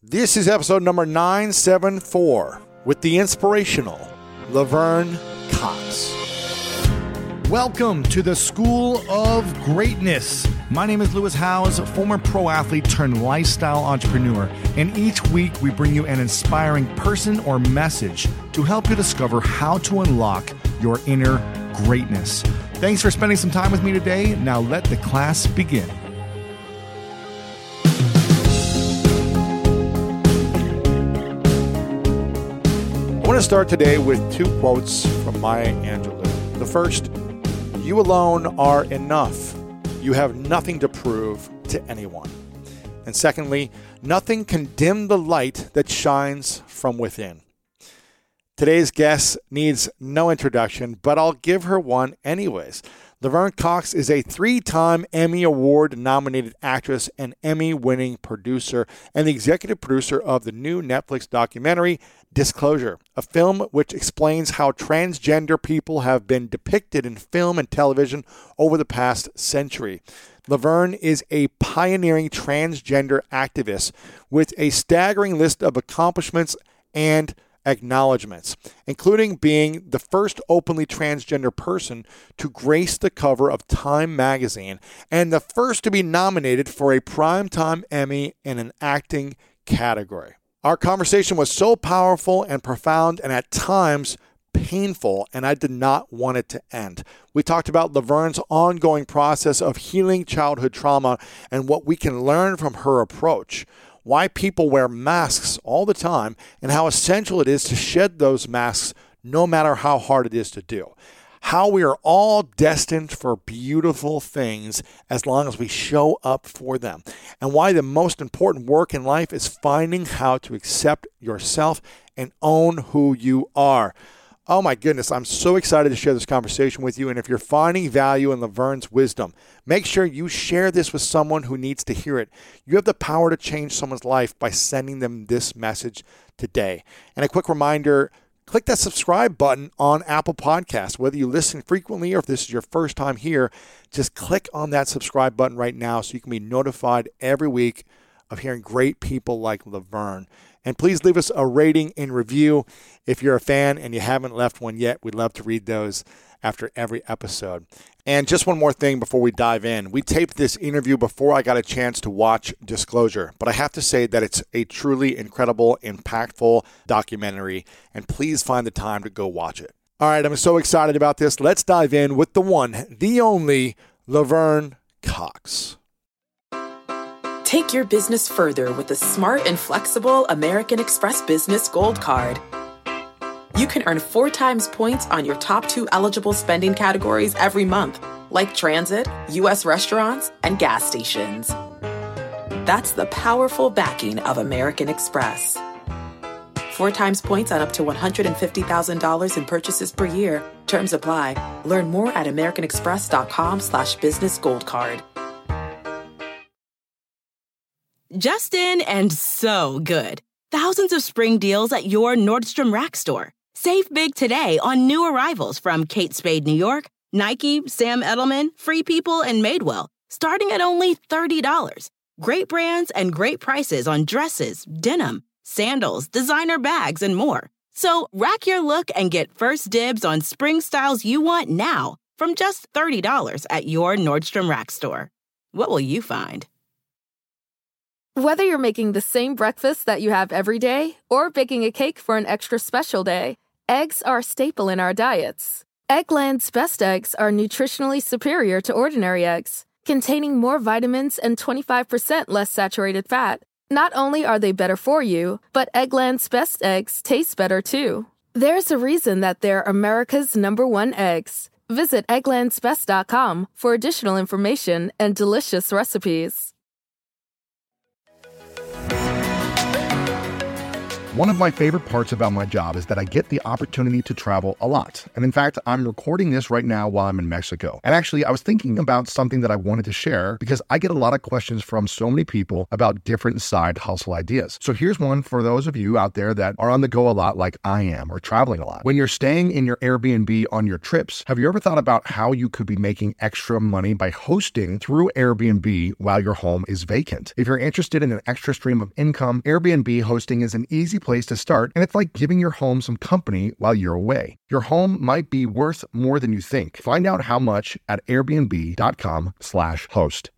This is episode number 974 with the inspirational Laverne Cox. Welcome to the School of Greatness. My name is Lewis Howes, former pro athlete turned lifestyle entrepreneur, and each week we bring you an inspiring person or message to help you discover how to unlock your inner greatness. Thanks for spending some time with me today. Now let the class begin. I want to start today with two quotes from Maya Angelou. The first, "You alone are enough. You have nothing to prove to anyone." And secondly, "Nothing can dim the light that shines from within." Today's guest needs no introduction, but I'll give her one anyways. Laverne Cox is a 3-time Emmy Award-nominated actress and Emmy-winning producer and the executive producer of the new Netflix documentary, Disclosure, a film which explains how transgender people have been depicted in film and television over the past century. Laverne is a pioneering transgender activist with a staggering list of accomplishments and acknowledgments, including being the first openly transgender person to grace the cover of Time magazine and the first to be nominated for a Primetime Emmy in an acting category. Our conversation was so powerful and profound and at times painful, and I did not want it to end. We talked about Laverne's ongoing process of healing childhood trauma and what we can learn from her approach, why people wear masks all the time, and how essential it is to shed those masks no matter how hard it is to do. How we are all destined for beautiful things as long as we show up for them. And why the most important work in life is finding how to accept yourself and own who you are. Oh my goodness, I'm so excited to share this conversation with you. And if you're finding value in Laverne's wisdom, make sure you share this with someone who needs to hear it. You have the power to change someone's life by sending them this message today. And a quick reminder, click that subscribe button on Apple Podcasts. Whether you listen frequently or if this is your first time here, just click on that subscribe button right now so you can be notified every week of hearing great people like Laverne. And please leave us a rating and review. If you're a fan and you haven't left one yet, we'd love to read those after every episode. And just one more thing before we dive in. We taped this interview before I got a chance to watch Disclosure, but I have to say that it's a truly incredible, impactful documentary, and please find the time to go watch it. All right, I'm so excited about this. Let's dive in with the one, the only, Laverne Cox. Take your business further with the smart and flexible American Express Business Gold Card. You can earn 4 times points on your top 2 eligible spending categories every month, like transit, U.S. restaurants, and gas stations. That's the powerful backing of American Express. 4 times points on up to $150,000 in purchases per year. Terms apply. Learn more at americanexpress.com/businessgoldcard. Just and so good. Thousands of spring deals at your Nordstrom Rack store. Save big today on new arrivals from Kate Spade New York, Nike, Sam Edelman, Free People, and Madewell, starting at only $30. Great brands and great prices on dresses, denim, sandals, designer bags, and more. So rack your look and get first dibs on spring styles you want now from just $30 at your Nordstrom Rack store. What will you find? Whether you're making the same breakfast that you have every day or baking a cake for an extra special day, eggs are a staple in our diets. Eggland's Best Eggs are nutritionally superior to ordinary eggs, containing more vitamins and 25% less saturated fat. Not only are they better for you, but Eggland's Best Eggs taste better too. There's a reason that they're America's #1 eggs. Visit egglandsbest.com for additional information and delicious recipes. One of my favorite parts about my job is that I get the opportunity to travel a lot. And in fact, I'm recording this right now while I'm in Mexico. And actually, I was thinking about something that I wanted to share because I get a lot of questions from so many people about different side hustle ideas. So here's one for those of you out there that are on the go a lot like I am, or traveling a lot. When you're staying in your Airbnb on your trips, have you ever thought about how you could be making extra money by hosting through Airbnb while your home is vacant? If you're interested in an extra stream of income, Airbnb hosting is an easy place to start, and it's like giving your home some company while you're away. Your home might be worth more than you think. Find out how much at airbnb.com/host.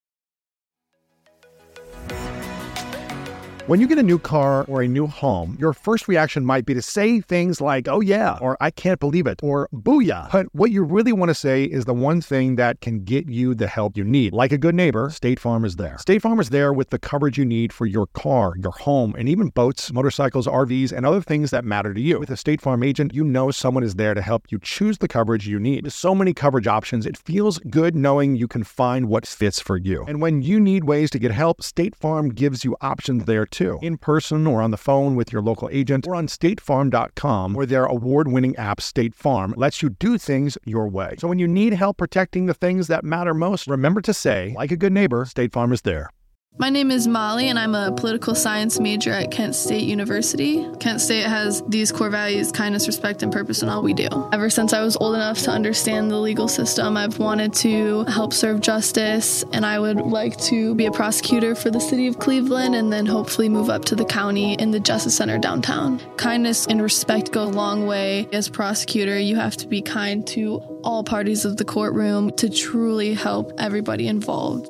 When you get a new car or a new home, your first reaction might be to say things like, "Oh yeah," or "I can't believe it," or "Booyah." But what you really want to say is the one thing that can get you the help you need. Like a good neighbor, State Farm is there. State Farm is there with the coverage you need for your car, your home, and even boats, motorcycles, RVs, and other things that matter to you. With a State Farm agent, you know someone is there to help you choose the coverage you need. With so many coverage options, it feels good knowing you can find what fits for you. And when you need ways to get help, State Farm gives you options there too. In person or on the phone with your local agent or on statefarm.com, where their award-winning app State Farm lets you do things your way. So when you need help protecting the things that matter most, remember to say, like a good neighbor, State Farm is there. My name is Molly, and I'm a political science major at Kent State University. Kent State has these core values: kindness, respect, and purpose in all we do. Ever since I was old enough to understand the legal system, I've wanted to help serve justice, and I would like to be a prosecutor for the city of Cleveland and then hopefully move up to the county in the Justice Center downtown. Kindness and respect go a long way. As prosecutor, you have to be kind to all parties of the courtroom to truly help everybody involved.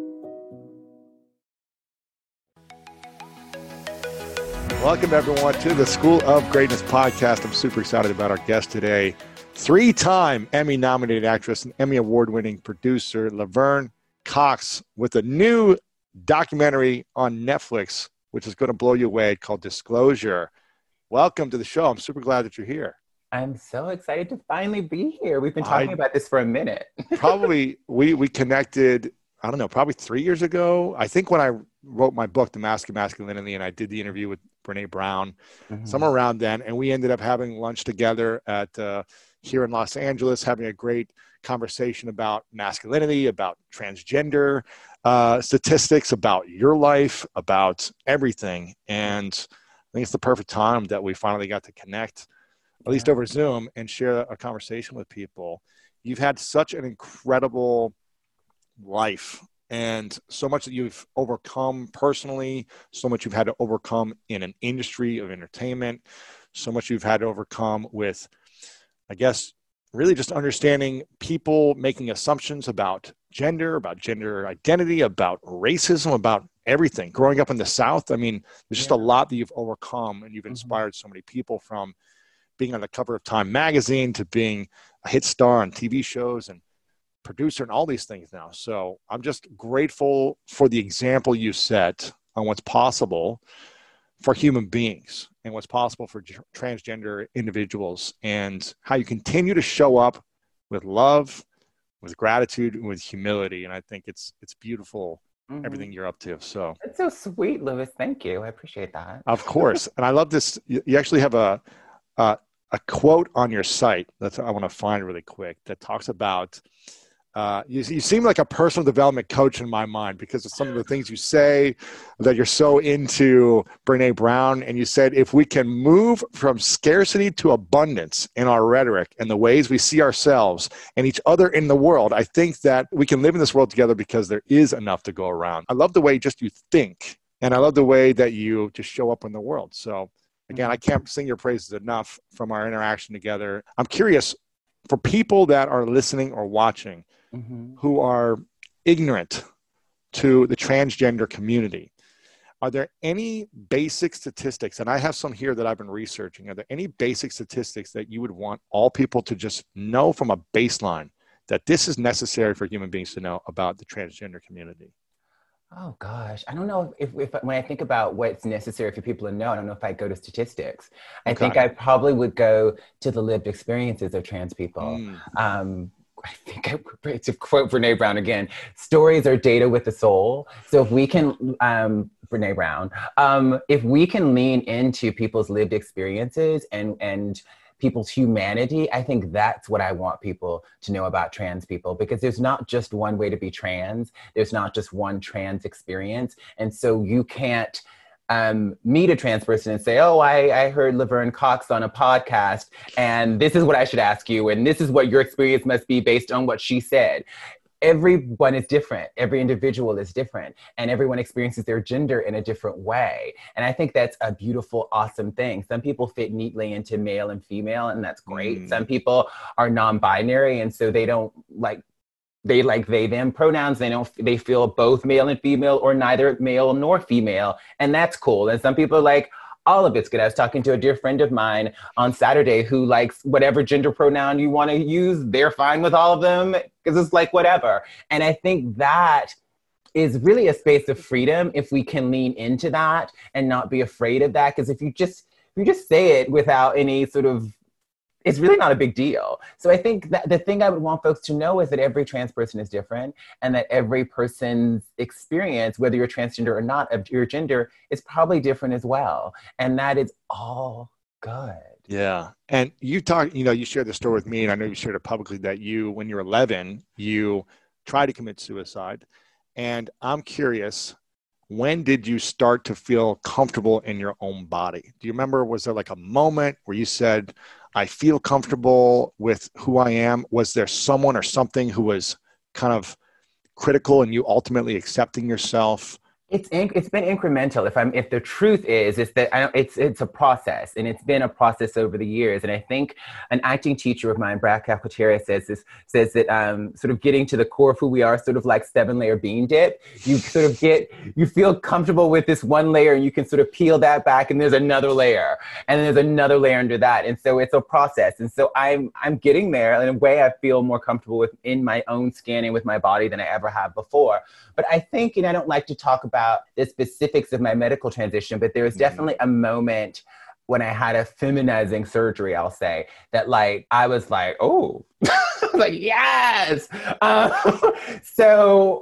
Welcome, everyone, to the School of Greatness podcast. I'm super excited about our guest today. 3-time Emmy-nominated actress and Emmy Award-winning producer, Laverne Cox, with a new documentary on Netflix, which is going to blow you away, called Disclosure. Welcome to the show. I'm super glad that you're here. I'm so excited to finally be here. We've been talking about this for a minute. Probably, we connected, I don't know, probably 3 years ago. I think when I wrote my book, The Mask of Masculinity, and I did the interview with Brene Brown, somewhere around then, and we ended up having lunch together at here in Los Angeles, having a great conversation about masculinity, about transgender statistics, about your life, about everything. And I think it's the perfect time that we finally got to connect, at least over Zoom, and share a conversation with people. You've had such an incredible life, and so much that you've overcome personally, so much you've had to overcome in an industry of entertainment, so much you've had to overcome with, I guess, really just understanding people making assumptions about gender identity, about racism, about everything. Growing up in the South, I mean, there's just a lot that you've overcome, and you've inspired so many people, from being on the cover of Time magazine to being a hit star on TV shows and producer and all these things now. So I'm just grateful for the example you set on what's possible for human beings and what's possible for transgender individuals, and how you continue to show up with love, with gratitude, and with humility. And I think it's beautiful, everything you're up to. So that's so sweet, Louis. Thank you. I appreciate that. Of course. And I love this. You actually have a quote on your site that I want to find really quick that talks about you seem like a personal development coach in my mind, because of some of the things you say, that you're so into Brene Brown. And you said, if we can move from scarcity to abundance in our rhetoric and the ways we see ourselves and each other in the world, I think that we can live in this world together because there is enough to go around. I love the way just you think, and I love the way that you just show up in the world. So again, I can't sing your praises enough from our interaction together. I'm curious, for people that are listening or watching, who are ignorant to the transgender community, are there any basic statistics, and I have some here that I've been researching, are there any basic statistics that you would want all people to just know from a baseline that this is necessary for human beings to know about the transgender community? Oh gosh, I don't know if when I think about what's necessary for people to know, I don't know if I'd go to statistics. I think I probably would go to the lived experiences of trans people. to quote Brene Brown again, stories are data with the soul. So if we can, Brene Brown, if we can lean into people's lived experiences and people's humanity, I think that's what I want people to know about trans people, because there's not just one way to be trans. There's not just one trans experience. And so you can't meet a trans person and say, oh, I heard Laverne Cox on a podcast, and this is what I should ask you, and this is what your experience must be based on what she said. Everyone is different. Every individual is different, and everyone experiences their gender in a different way. And I think that's a beautiful, awesome thing. Some people fit neatly into male and female, and that's great. Some people are non-binary, and so they don't like they them pronouns. They feel both male and female, or neither male nor female, and that's cool. And some people are like, all of it's good. I was talking to a dear friend of mine on Saturday who likes whatever gender pronoun you want to use. They're fine with all of them because it's like whatever. And I think that is really a space of freedom if we can lean into that and not be afraid of that. Because if you just say it without any sort of, it's really not a big deal. So I think that the thing I would want folks to know is that every trans person is different, and that every person's experience, whether you're transgender or not, of your gender, is probably different as well. And that is all good. Yeah. And you shared the story with me, and I know you shared it publicly, that when you were 11, you tried to commit suicide. And I'm curious, when did you start to feel comfortable in your own body? Do you remember, was there like a moment where you said, I feel comfortable with who I am? Was there someone or something who was kind of critical in you ultimately accepting yourself? It's been incremental. If the truth is that it's a process, and it's been a process over the years. And I think an acting teacher of mine, Brad Cafeteria, says that sort of getting to the core of who we are, sort of like 7-layer bean dip. You feel comfortable with this one layer, and you can sort of peel that back, and there's another layer, and then there's another layer under that. And so it's a process. And so I'm getting there. In a way, I feel more comfortable in my own skin and with my body than I ever have before. But I think, and I don't like to talk about the specifics of my medical transition, but there was definitely a moment when I had a feminizing surgery, I'll say, that like, I was like, oh, like, yes. So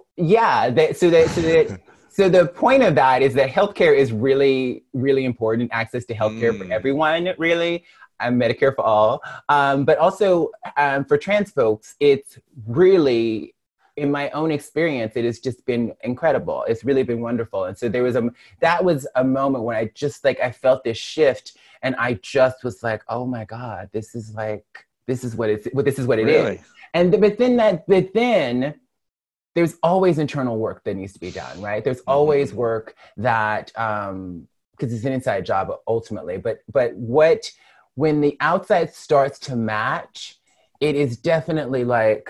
the point of that is that healthcare is really, really important. Access to healthcare for everyone, really. Medicare for all. But also for trans folks, it's really, in my own experience, it has just been incredible. It's really been wonderful. And so that was a moment when I felt this shift, and I just was like, oh my God, this is what it is. And but then there's always internal work that needs to be done, right? There's always work that, because it's an inside job ultimately, but when the outside starts to match, it is definitely like,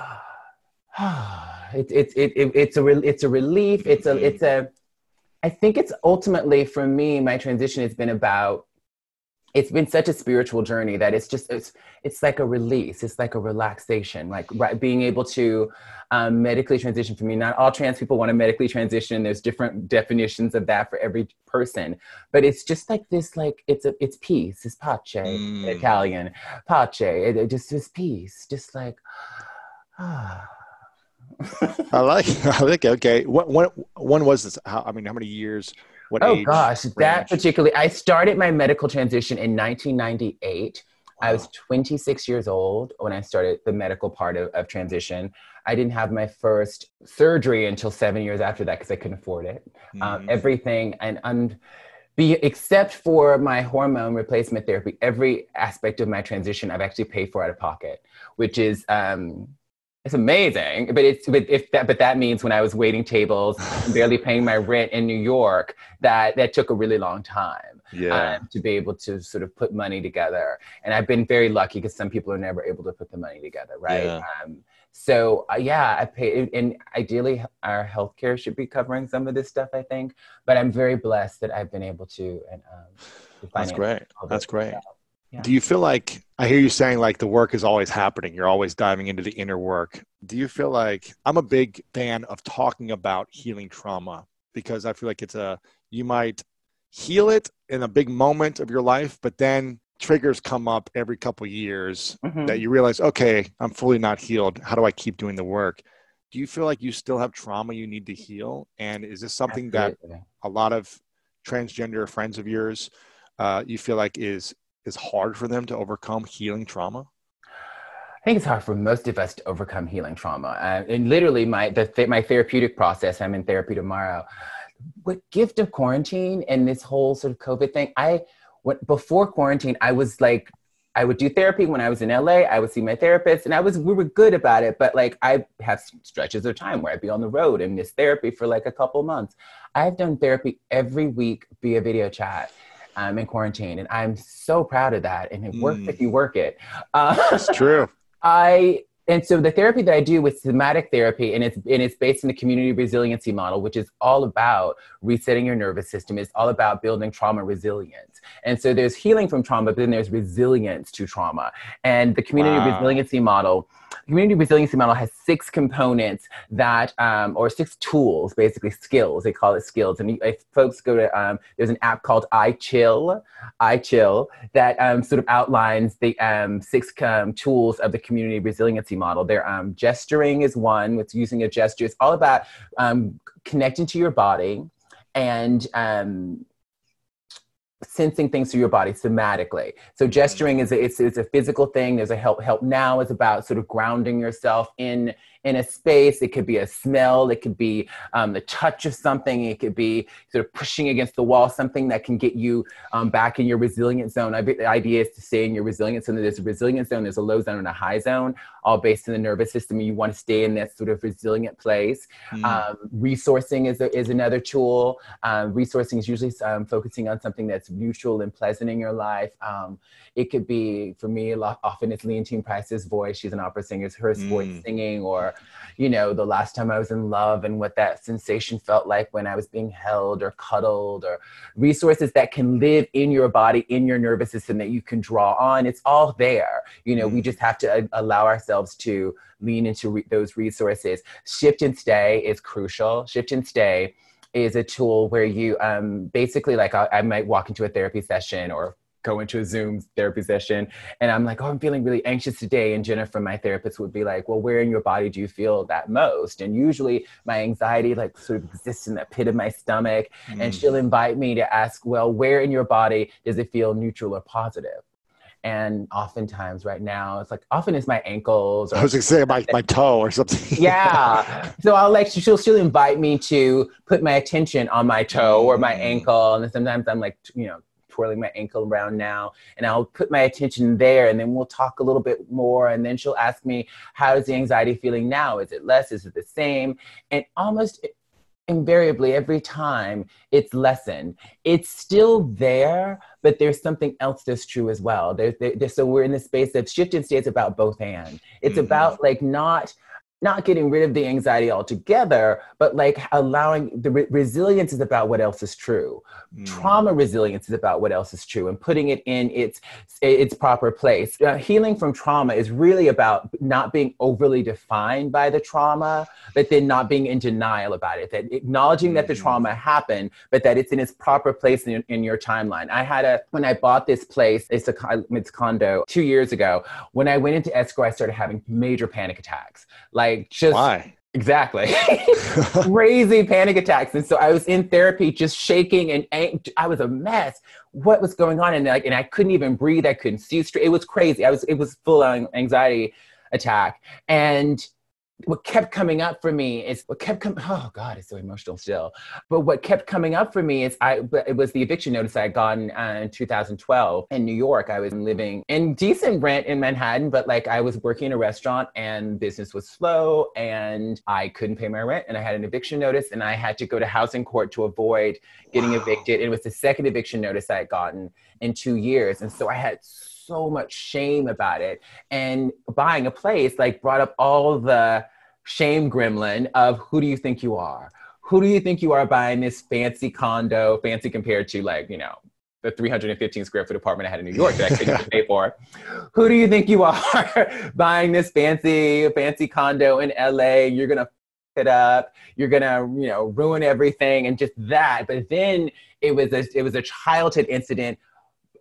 it's a relief. I think it's ultimately, for me, my transition has been it's been such a spiritual journey that it's like a release. It's like a relaxation, like being able to medically transition. For me, not all trans people want to medically transition. There's different definitions of that for every person, but it's just like this, like it's peace. It's pace, in Italian, pace. It just is peace, just like, I like it. Okay. When was this? How many years? What age? Oh gosh, that particularly, I started my medical transition in 1998. Wow. I was 26 years old when I started the medical part of transition. I didn't have my first surgery until 7 years after that because I couldn't afford it. Everything except for my hormone replacement therapy, every aspect of my transition I've actually paid for out of pocket, which is it's amazing, but that means when I was waiting tables and barely paying my rent in New York, that took a really long time to be able to sort of put money together. And I've been very lucky because some people are never able to put the money together, right? Yeah. I pay, and ideally our healthcare should be covering some of this stuff, I think. But I'm very blessed that I've been able to. That's great. That's great. Yeah. Do you feel like, I hear you saying like the work is always happening, you're always diving into the inner work. Do you feel like, I'm a big fan of talking about healing trauma, because I feel like you might heal it in a big moment of your life, but then triggers come up every couple years Mhm. that you realize, okay, I'm fully not healed. How do I keep doing the work? Do you feel like you still have trauma you need to heal? And is this something that Absolutely. a lot of transgender friends of yours, you feel like is hard for them to overcome healing trauma? I think it's hard for most of us to overcome healing trauma. And literally, my therapeutic process, I'm in therapy tomorrow. What gift of quarantine and this whole sort of COVID thing, before quarantine, I was like, I would do therapy when I was in LA. I would see my therapist, and we were good about it. But like, I have stretches of time where I'd be on the road and miss therapy for like a couple months. I've done therapy every week via video chat. I'm in quarantine, and I'm so proud of that. And it works if you work it. It's true. And so the therapy that I do with somatic therapy, and it's based in the community resiliency model, which is all about resetting your nervous system. It's all about building trauma resilience. And so there's healing from trauma, but then there's resilience to trauma. And the community resiliency model has 6 components or 6 tools, basically skills. They call it skills. And if folks go to, there's an app called iChill that sort of outlines the 6 tools of the community resiliency model. Gesturing is one, with using a gesture. It's all about connecting to your body and sensing things through your body somatically. So gesturing is a physical thing. There's a help now is about sort of grounding yourself in a space. It could be a smell. It could be the touch of something. It could be sort of pushing against the wall, something that can get you back in your resilient zone. The idea is to stay in your resilient zone. There's a resilient zone, there's a low zone and a high zone, all based in the nervous system. You want to stay in that sort of resilient place. Resourcing is another tool. Resourcing is usually focusing on something that's neutral and pleasant in your life. It could be, for me, often it's Leontine Price's voice. She's an opera singer. It's her voice singing, or, the last time I was in love and what that sensation felt like when I was being held or cuddled, or resources that can live in your body, in your nervous system, that you can draw on. It's all there. We just have to allow ourselves to lean into those resources. Shift and stay is crucial. Shift and stay is a tool where you basically, like, I might walk into a therapy session or go into a Zoom therapy session, and I'm like, oh, I'm feeling really anxious today. And Jennifer, my therapist, would be like, well, where in your body do you feel that most? And usually my anxiety like sort of exists in the pit of my stomach. And she'll invite me to ask, well, where in your body does it feel neutral or positive? And oftentimes right now, often it's my ankles. Or I was going to say my toe or something. Yeah. So she'll invite me to put my attention on my toe or my ankle. And sometimes I'm like, twirling my ankle around now, and I'll put my attention there, and then we'll talk a little bit more. And then she'll ask me, how's the anxiety feeling now? Is it less? Is it the same? And almost invariably every time it's lessened. It's still there, but there's something else that's true as well. So we're in the space of shift and stay. It's about both and. It's about like not getting rid of the anxiety altogether, but like allowing the resilience is about what else is true. Trauma resilience is about what else is true and putting it in its proper place. Healing from trauma is really about not being overly defined by the trauma, but then not being in denial about it, that acknowledging that the trauma happened, but that it's in its proper place in your timeline. When I bought this place, it's condo 2 years ago, when I went into escrow, I started having major panic attacks. Why? Exactly. Crazy panic attacks. And so I was in therapy just shaking and I was a mess. What was going on? And I couldn't even breathe. I couldn't see straight. It was crazy. It was full on anxiety attack. And what kept coming up for me is oh God, it's so emotional still. But what kept coming up for me is it was the eviction notice I had gotten in 2012 in New York. I was living in decent rent in Manhattan, but like I was working in a restaurant and business was slow and I couldn't pay my rent and I had an eviction notice and I had to go to housing court to avoid getting evicted. It was the second eviction notice I had gotten in 2 years. And so I had so much shame about it. And buying a place like brought up all the shame gremlin of who do you think you are? Who do you think you are buying this fancy condo, fancy compared to the 315 square foot apartment I had in New York that I couldn't even pay for? Who do you think you are buying this fancy condo in LA? You're going to it up. You're going to, ruin everything and just that. But then it was a childhood incident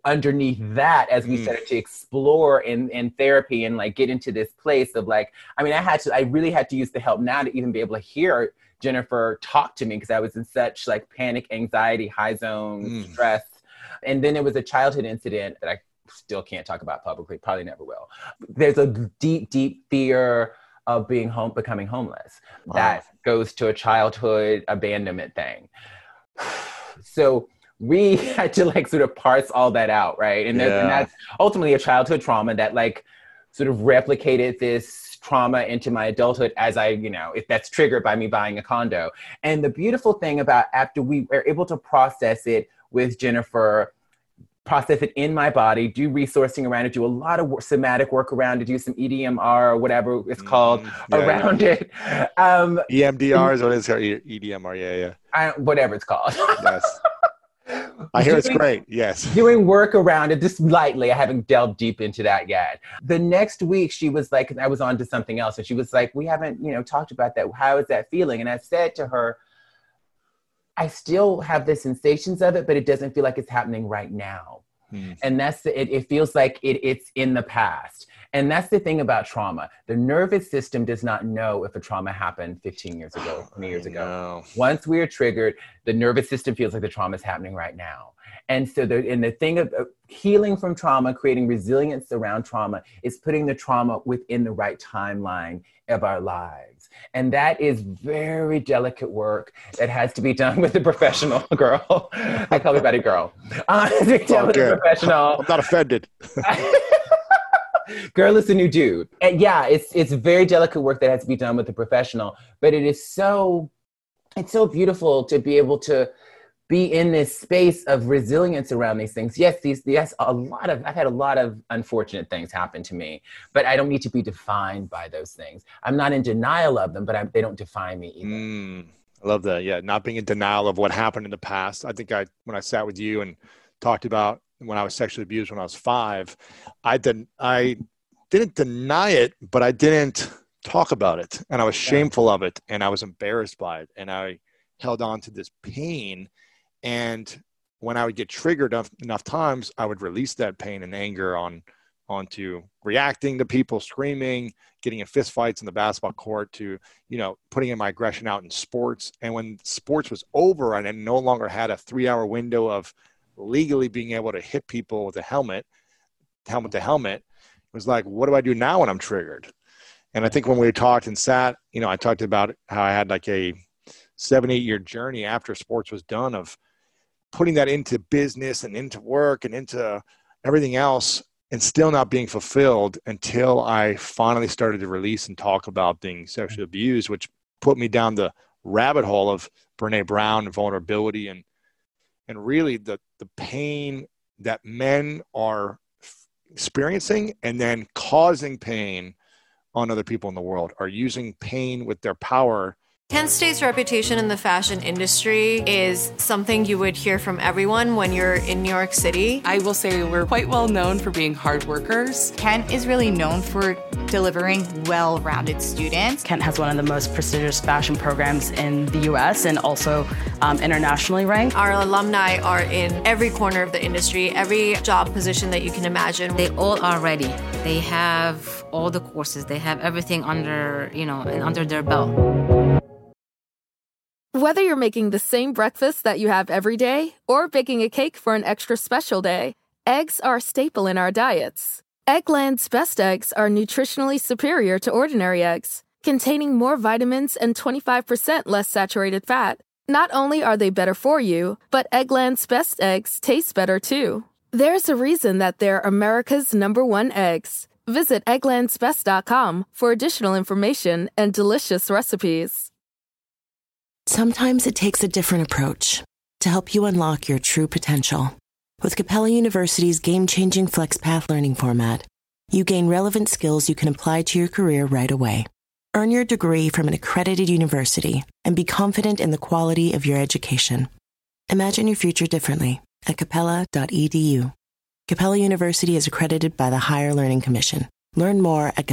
underneath that, as we started to explore in therapy and like get into this place of like, I mean, I really had to use the help now to even be able to hear Jennifer talk to me, because I was in such like panic, anxiety, high zone, stress. And then there was a childhood incident that I still can't talk about publicly, probably never will. There's a deep, deep fear of becoming homeless that goes to a childhood abandonment thing. So we had to like sort of parse all that out, right? And that's ultimately a childhood trauma that like sort of replicated this trauma into my adulthood as I, if that's triggered by me buying a condo. And the beautiful thing about after we were able to process it with Jennifer, process it in my body, do resourcing around it, do a lot of somatic work around it, do some EDMR or whatever it's called around it. EMDR is what it's called, EDMR, whatever it's called. Yes. I hear it's great, yes. Doing work around it, just lightly. I haven't delved deep into that yet. The next week, she was like, I was on to something else, and she was like, we haven't, talked about that. How is that feeling? And I said to her, I still have the sensations of it, but it doesn't feel like it's happening right now. And that's it feels like it's in the past. And that's the thing about trauma. The nervous system does not know if a trauma happened 15 years ago, 20 years ago. Once we are triggered, the nervous system feels like the trauma is happening right now. And so the thing of healing from trauma, creating resilience around trauma, is putting the trauma within the right timeline of our lives. And that is very delicate work that has to be done with a professional girl. I call everybody girl. With a professional. I'm not offended. Girl is the new dude. And it's very delicate work that has to be done with a professional, but it's so beautiful to be able to be in this space of resilience around these things. Yes, I've had a lot of unfortunate things happen to me, but I don't need to be defined by those things. I'm not in denial of them, but they don't define me either. I love that. Yeah. Not being in denial of what happened in the past. I think when I sat with you and talked about when I was sexually abused when I was 5, I didn't deny it, but I didn't talk about it. And I was shameful of it. And I was embarrassed by it. And I held on to this pain. And when I would get triggered enough times, I would release that pain and anger onto reacting to people screaming, getting in fist fights in the basketball court, to, putting in my aggression out in sports. And when sports was over and I no longer had a 3-hour window of legally being able to hit people with a helmet to helmet, it was like, what do I do now when I'm triggered? And I think when we talked and sat, I talked about how I had like a 7-8 year journey after sports was done of putting that into business and into work and into everything else, and still not being fulfilled until I finally started to release and talk about being sexually abused, which put me down the rabbit hole of Brené Brown and vulnerability and really the pain that men are experiencing and then causing pain on other people in the world, are using pain with their power. Kent State's reputation in the fashion industry is something you would hear from everyone when you're in New York City. I will say we're quite well known for being hard workers. Kent is really known for delivering well-rounded students. Kent has one of the most prestigious fashion programs in the U.S. and also internationally ranked. Our alumni are in every corner of the industry, every job position that you can imagine. They all are ready. They have all the courses. They have everything under their belt. Whether you're making the same breakfast that you have every day or baking a cake for an extra special day, eggs are a staple in our diets. Eggland's Best Eggs are nutritionally superior to ordinary eggs, containing more vitamins and 25% less saturated fat. Not only are they better for you, but Eggland's Best Eggs taste better too. There's a reason that they're America's #1 eggs. Visit egglandsbest.com for additional information and delicious recipes. Sometimes it takes a different approach to help you unlock your true potential. With Capella University's game-changing FlexPath learning format, you gain relevant skills you can apply to your career right away. Earn your degree from an accredited university and be confident in the quality of your education. Imagine your future differently at capella.edu. Capella University is accredited by the Higher Learning Commission. Learn more at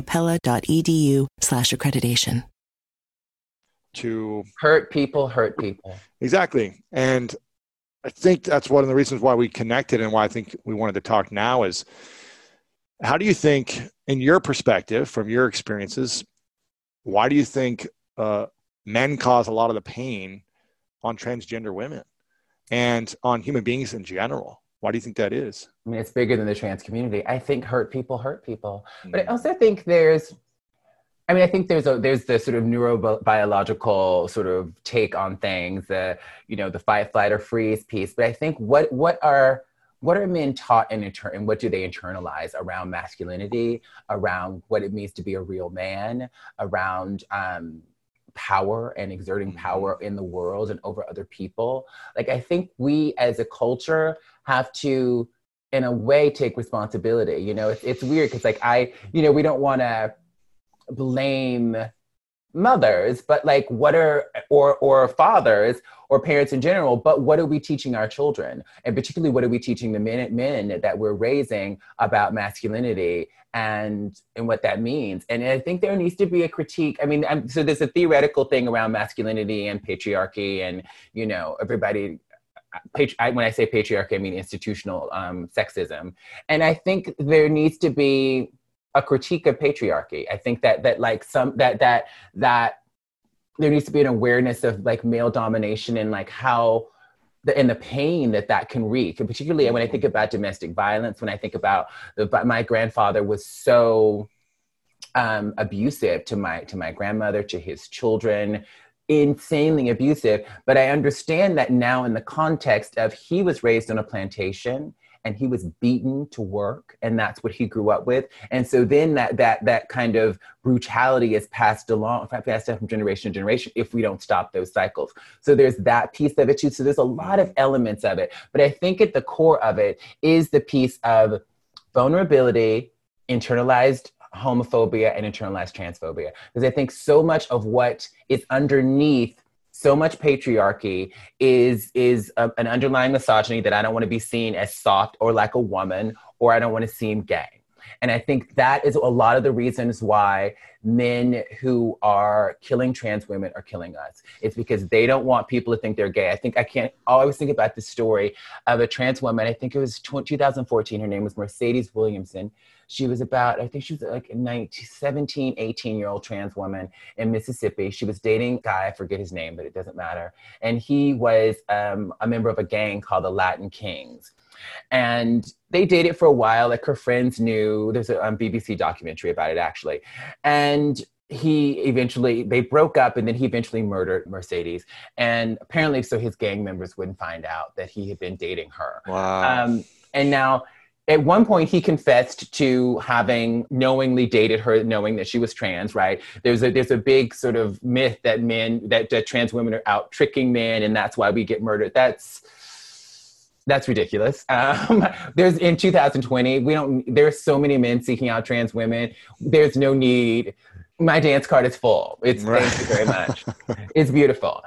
capella.edu/accreditation. To hurt people. Exactly. And I think that's one of the reasons why we connected and why I think we wanted to talk now is, how do you think, in your perspective, from your experiences, why do you think men cause a lot of the pain on transgender women and on human beings in general? Why do you think that is? I mean, it's bigger than the trans community. I think hurt people. But I also think there's the sort of neurobiological sort of take on things, the fight, flight, or freeze piece. But I think what are men taught and what do they internalize around masculinity, around what it means to be a real man, around power and exerting power in the world and over other people? Like, I think we as a culture have to, in a way, take responsibility. It's weird because we don't want to blame mothers, but like or fathers or parents in general, but what are we teaching our children? And particularly, what are we teaching the men that we're raising about masculinity and what that means? And I think there needs to be a critique. I mean, so there's a theoretical thing around masculinity and patriarchy and, everybody, when I say patriarchy, I mean institutional sexism. And I think there needs to be a critique of patriarchy. I think that there needs to be an awareness of like male domination and like how the pain that can wreak. And particularly when I think about domestic violence, when I think about my grandfather was so abusive to my grandmother, to his children, insanely abusive. But I understand that now in the context of he was raised on a plantation and he was beaten to work, and that's what he grew up with. And so then that kind of brutality is passed down from generation to generation if we don't stop those cycles. So there's that piece of it too. So there's a lot of elements of it. But I think at the core of it is the piece of vulnerability, internalized homophobia, and internalized transphobia. Because I think so much of what is underneath so much patriarchy is an underlying misogyny that I don't want to be seen as soft or like a woman, or I don't want to seem gay. And I think that is a lot of the reasons why men who are killing trans women are killing us. It's because they don't want people to think they're gay. I always think about the story of a trans woman. I think it was 2014. Her name was Mercedes Williamson. She was like a 17, 18-year-old trans woman in Mississippi. She was dating a guy, I forget his name, but it doesn't matter. And he was a member of a gang called the Latin Kings. And they dated for a while, like her friends knew. There's a BBC documentary about it, actually. And they broke up, and then he eventually murdered Mercedes. And apparently, so his gang members wouldn't find out that he had been dating her. Wow. And now, at one point, he confessed to having knowingly dated her, knowing that she was trans, right? There's a big sort of myth that trans women are out tricking men, and that's why we get murdered. That's ridiculous. There's in 2020, there's so many men seeking out trans women. There's no need. My dance card is full. Thank you very much. It's beautiful.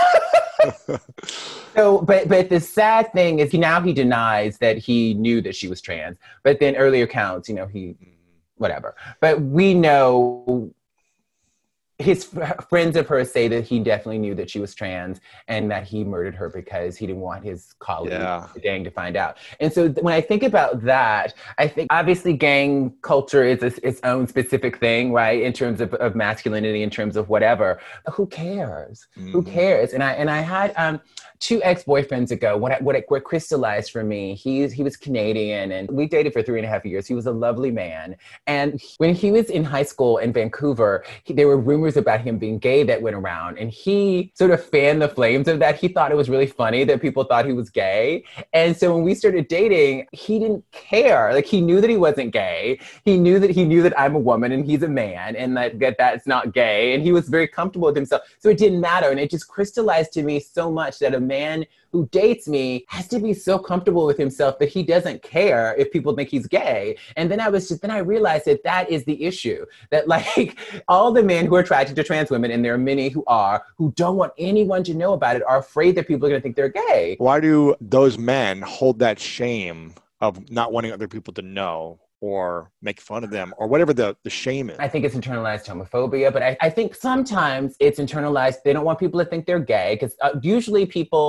So, but the sad thing is he denies that he knew that she was trans, but then earlier accounts, whatever. But we know his friends of hers say that he definitely knew that she was trans and that he murdered her because he didn't want his colleague, the gang, to find out. And so when I think about that, I think obviously gang culture is its own specific thing, right? In terms of masculinity, in terms of whatever. But who cares? Who cares? And I had two ex-boyfriends ago, what crystallized for me, he was Canadian and we dated for 3.5 years. He was a lovely man. And when he was in high school in Vancouver, there were rumors about him being gay that went around. And he sort of fanned the flames of that. He thought it was really funny that people thought he was gay. And so when we started dating, he didn't care. Like, he knew that he wasn't gay. He knew that I'm a woman and he's a man and that's not gay. And he was very comfortable with himself. So it didn't matter. And it just crystallized to me so much that a man who dates me has to be so comfortable with himself that he doesn't care if people think he's gay. And then I realized that is the issue, that like all the men who are attracted to trans women, and there are many who don't want anyone to know about it, are afraid that people are going to think they're gay. Why do those men hold that shame of not wanting other people to know or make fun of them or whatever the shame is? I think it's internalized homophobia, but I think sometimes it's internalized. They don't want people to think they're gay because usually people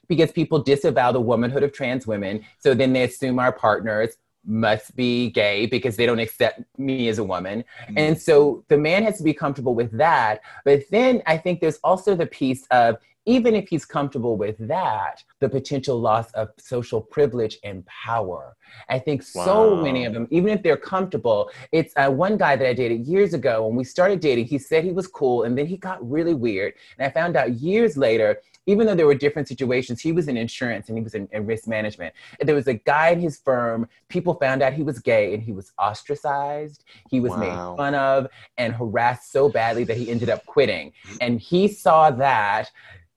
because people disavow the womanhood of trans women. So then they assume our partners must be gay because they don't accept me as a woman. And so the man has to be comfortable with that. But then I think there's also the piece of, even if he's comfortable with that, the potential loss of social privilege and power. I think so many of them, even if they're comfortable, it's one guy that I dated years ago. When we started dating, he said he was cool, and then he got really weird. And I found out years later, even though there were different situations, he was in insurance and he was in risk management. And there was a guy in his firm, people found out he was gay and he was ostracized. He was made fun of and harassed so badly that he ended up quitting. And he saw that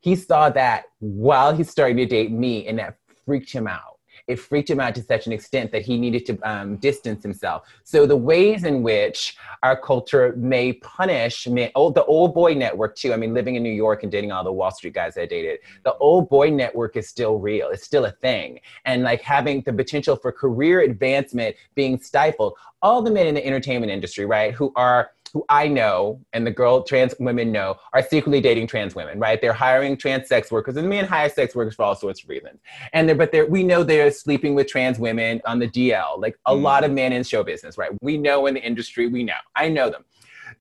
while he's starting to date me, and that freaked him out. It freaked him out to such an extent that he needed to distance himself. So the ways in which our culture may punish men, the old boy network too. I mean, living in New York and dating all the Wall Street guys I dated, the old boy network is still real. It's still a thing. And like having the potential for career advancement being stifled. All the men in the entertainment industry, right, who I know and the trans women know are secretly dating trans women, right? They're hiring trans sex workers, and men hire sex workers for all sorts of reasons. But we know they're sleeping with trans women on the DL, like a lot of men in show business, right? We know in the industry, I know them.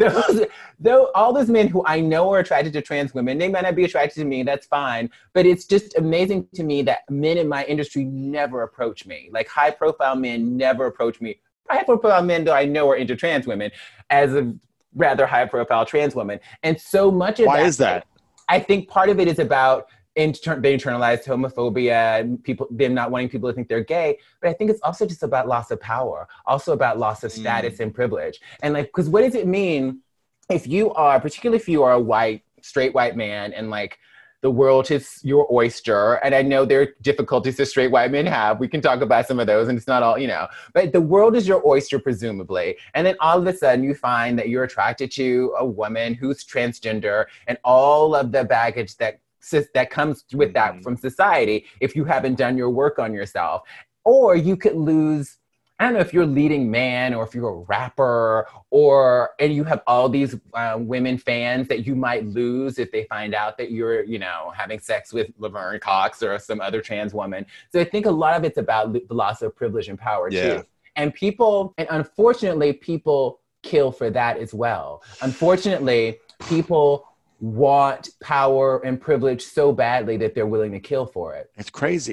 All those men who I know are attracted to trans women, they might not be attracted to me, that's fine. But it's just amazing to me that men in my industry never approach me. Like high profile men never approach me. High profile men that I know are into trans women as a rather high profile trans woman. And so much of Why is that? I think part of it is about they internalized homophobia and them not wanting people to think they're gay. But I think it's also just about loss of power, also about loss of status and privilege. And like, because what does it mean particularly if you are a straight white man and like, the world is your oyster. And I know there are difficulties that straight white men have. We can talk about some of those, and it's not all, but the world is your oyster, presumably. And then all of a sudden you find that you're attracted to a woman who's transgender and all of the baggage that comes with that from society if you haven't done your work on yourself. Or you could lose, I don't know if you're a leading man or if you're a rapper and you have all these women fans that you might lose if they find out that you're, having sex with Laverne Cox or some other trans woman. So I think a lot of it's about the loss of privilege and power too. And unfortunately, people kill for that as well. Unfortunately, people want power and privilege so badly that they're willing to kill for it. It's crazy.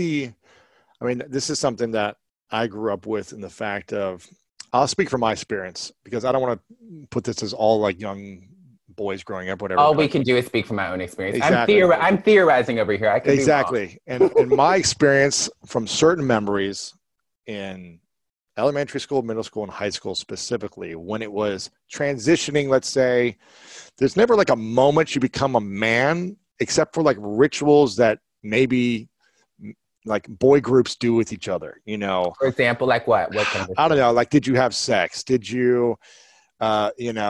This is something that I grew up with, in the fact of, I'll speak from my experience because I don't want to put this as all like young boys growing up, whatever. All we can do is speak from my own experience. Exactly. I'm theorizing over here. I could exactly. And in my experience from certain memories in elementary school, middle school, and high school specifically, when it was transitioning, let's say, there's never like a moment you become a man, except for like rituals that maybe like boy groups do with each other, For example, like what? What kind of I don't know. Like, did you have sex? Did you, can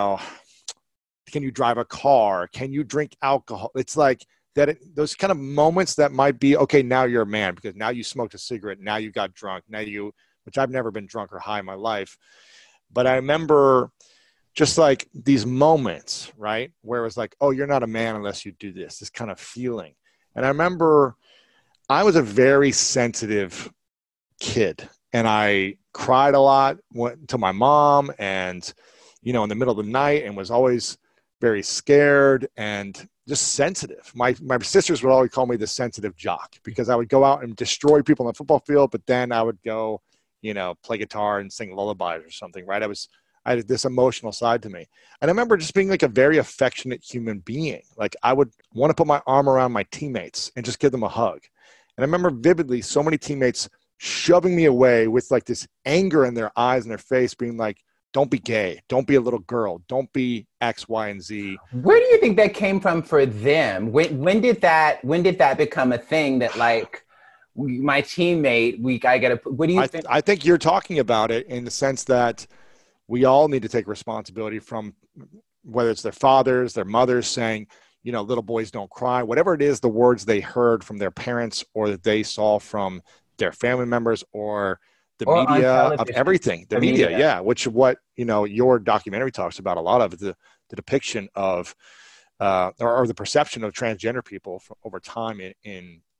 you drive a car? Can you drink alcohol? It's like that. Those kind of moments that might be, okay, now you're a man because now you smoked a cigarette. Now you got drunk. Which I've never been drunk or high in my life. But I remember just like these moments, right? Where it was like, oh, you're not a man unless you do this kind of feeling. And I remember I was a very sensitive kid, and I cried a lot, went to my mom and, in the middle of the night, and was always very scared and just sensitive. My sisters would always call me the sensitive jock because I would go out and destroy people on the football field, but then I would go, play guitar and sing lullabies or something, right? I had this emotional side to me. And I remember just being like a very affectionate human being. Like I would want to put my arm around my teammates and just give them a hug. And I remember vividly so many teammates shoving me away with like this anger in their eyes and their face, being like, don't be gay. Don't be a little girl. Don't be X, Y, and Z. Where do you think that came from for them? When did that become a thing that like my teammate, what do you think? I think you're talking about it in the sense that we all need to take responsibility from whether it's their fathers, their mothers saying, little boys don't cry, whatever it is, the words they heard from their parents or that they saw from their family members or the media of everything, the media. Yeah. Which what, your documentary talks about a lot of the depiction of, or the perception of transgender people over time in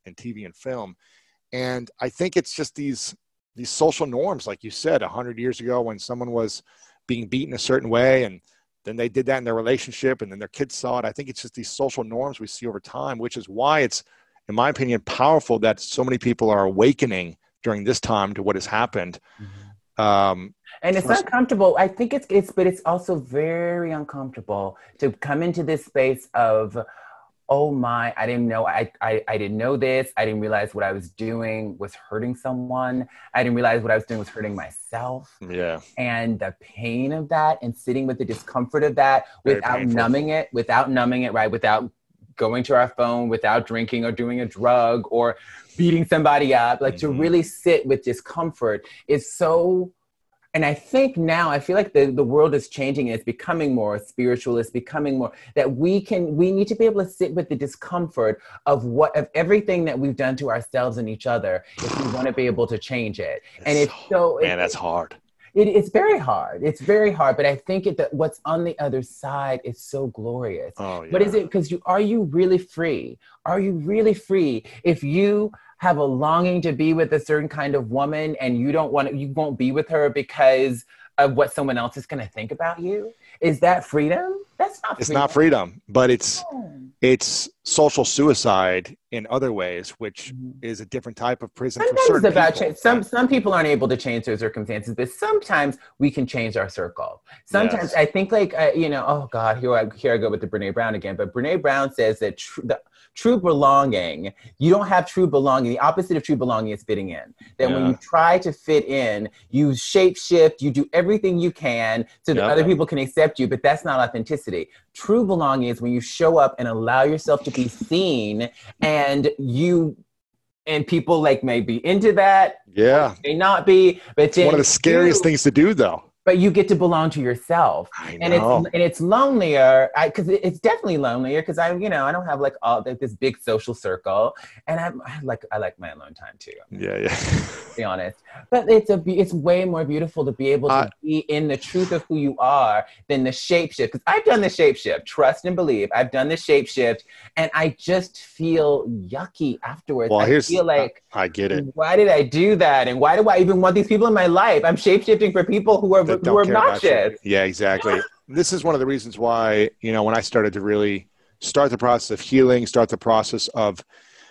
in TV and film. And I think it's just these social norms, like you said, 100 years ago when someone was being beaten a certain way and then they did that in their relationship and then their kids saw it. I think it's just these social norms we see over time, which is why it's, in my opinion, powerful that so many people are awakening during this time to what has happened. And it's uncomfortable. I think but it's also very uncomfortable to come into this space of, oh my, I didn't know, I didn't know this. I didn't realize what I was doing was hurting someone. I didn't realize what I was doing was hurting myself. Yeah. And the pain of that and sitting with the discomfort of that without numbing it, right? Without going to our phone, without drinking or doing a drug or beating somebody up, like to really sit with discomfort is so. And I think now, I feel like the world is changing and it's becoming more spiritual. It's becoming more that we need to be able to sit with the discomfort of everything that we've done to ourselves and each other if we want to be able to change it. That's hard. It's very hard. It's very hard. But I think what's on the other side is so glorious. Oh, yeah. But is it because are you really free? Are you really free if you have a longing to be with a certain kind of woman and you won't be with her because of what someone else is going to think about you? Is that freedom? That's not freedom. It's not freedom, but it's social suicide in other ways, which is a different type of prison for certain people. Some people aren't able to change their circumstances, but sometimes we can change our circle. Sometimes I think oh God, here I go with the Brene Brown again, but Brene Brown says that true belonging, you don't have true belonging. The opposite of true belonging is fitting in. That when you try to fit in, you shape shift, you do everything you can so that other people can accept you, but that's not authenticity. True belonging is when you show up and allow yourself to be seen and people may be into that. Yeah. May not be, but it's one of the scariest things to do though. But you get to belong to yourself. I know. And it's lonelier, because it's definitely lonelier because I don't have all this big social circle, and I like my alone time too. To be honest, but it's way more beautiful to be able to be in the truth of who you are than the shapeshift. Because I've done the shapeshift, trust and believe. I've done the shapeshift, and I just feel yucky afterwards. Well, I feel like I get it. Why did I do that? And why do I even want these people in my life? I'm shapeshifting for people who are obnoxious. Yeah, exactly. This is one of the reasons why, when I started to really start the process of healing, start the process of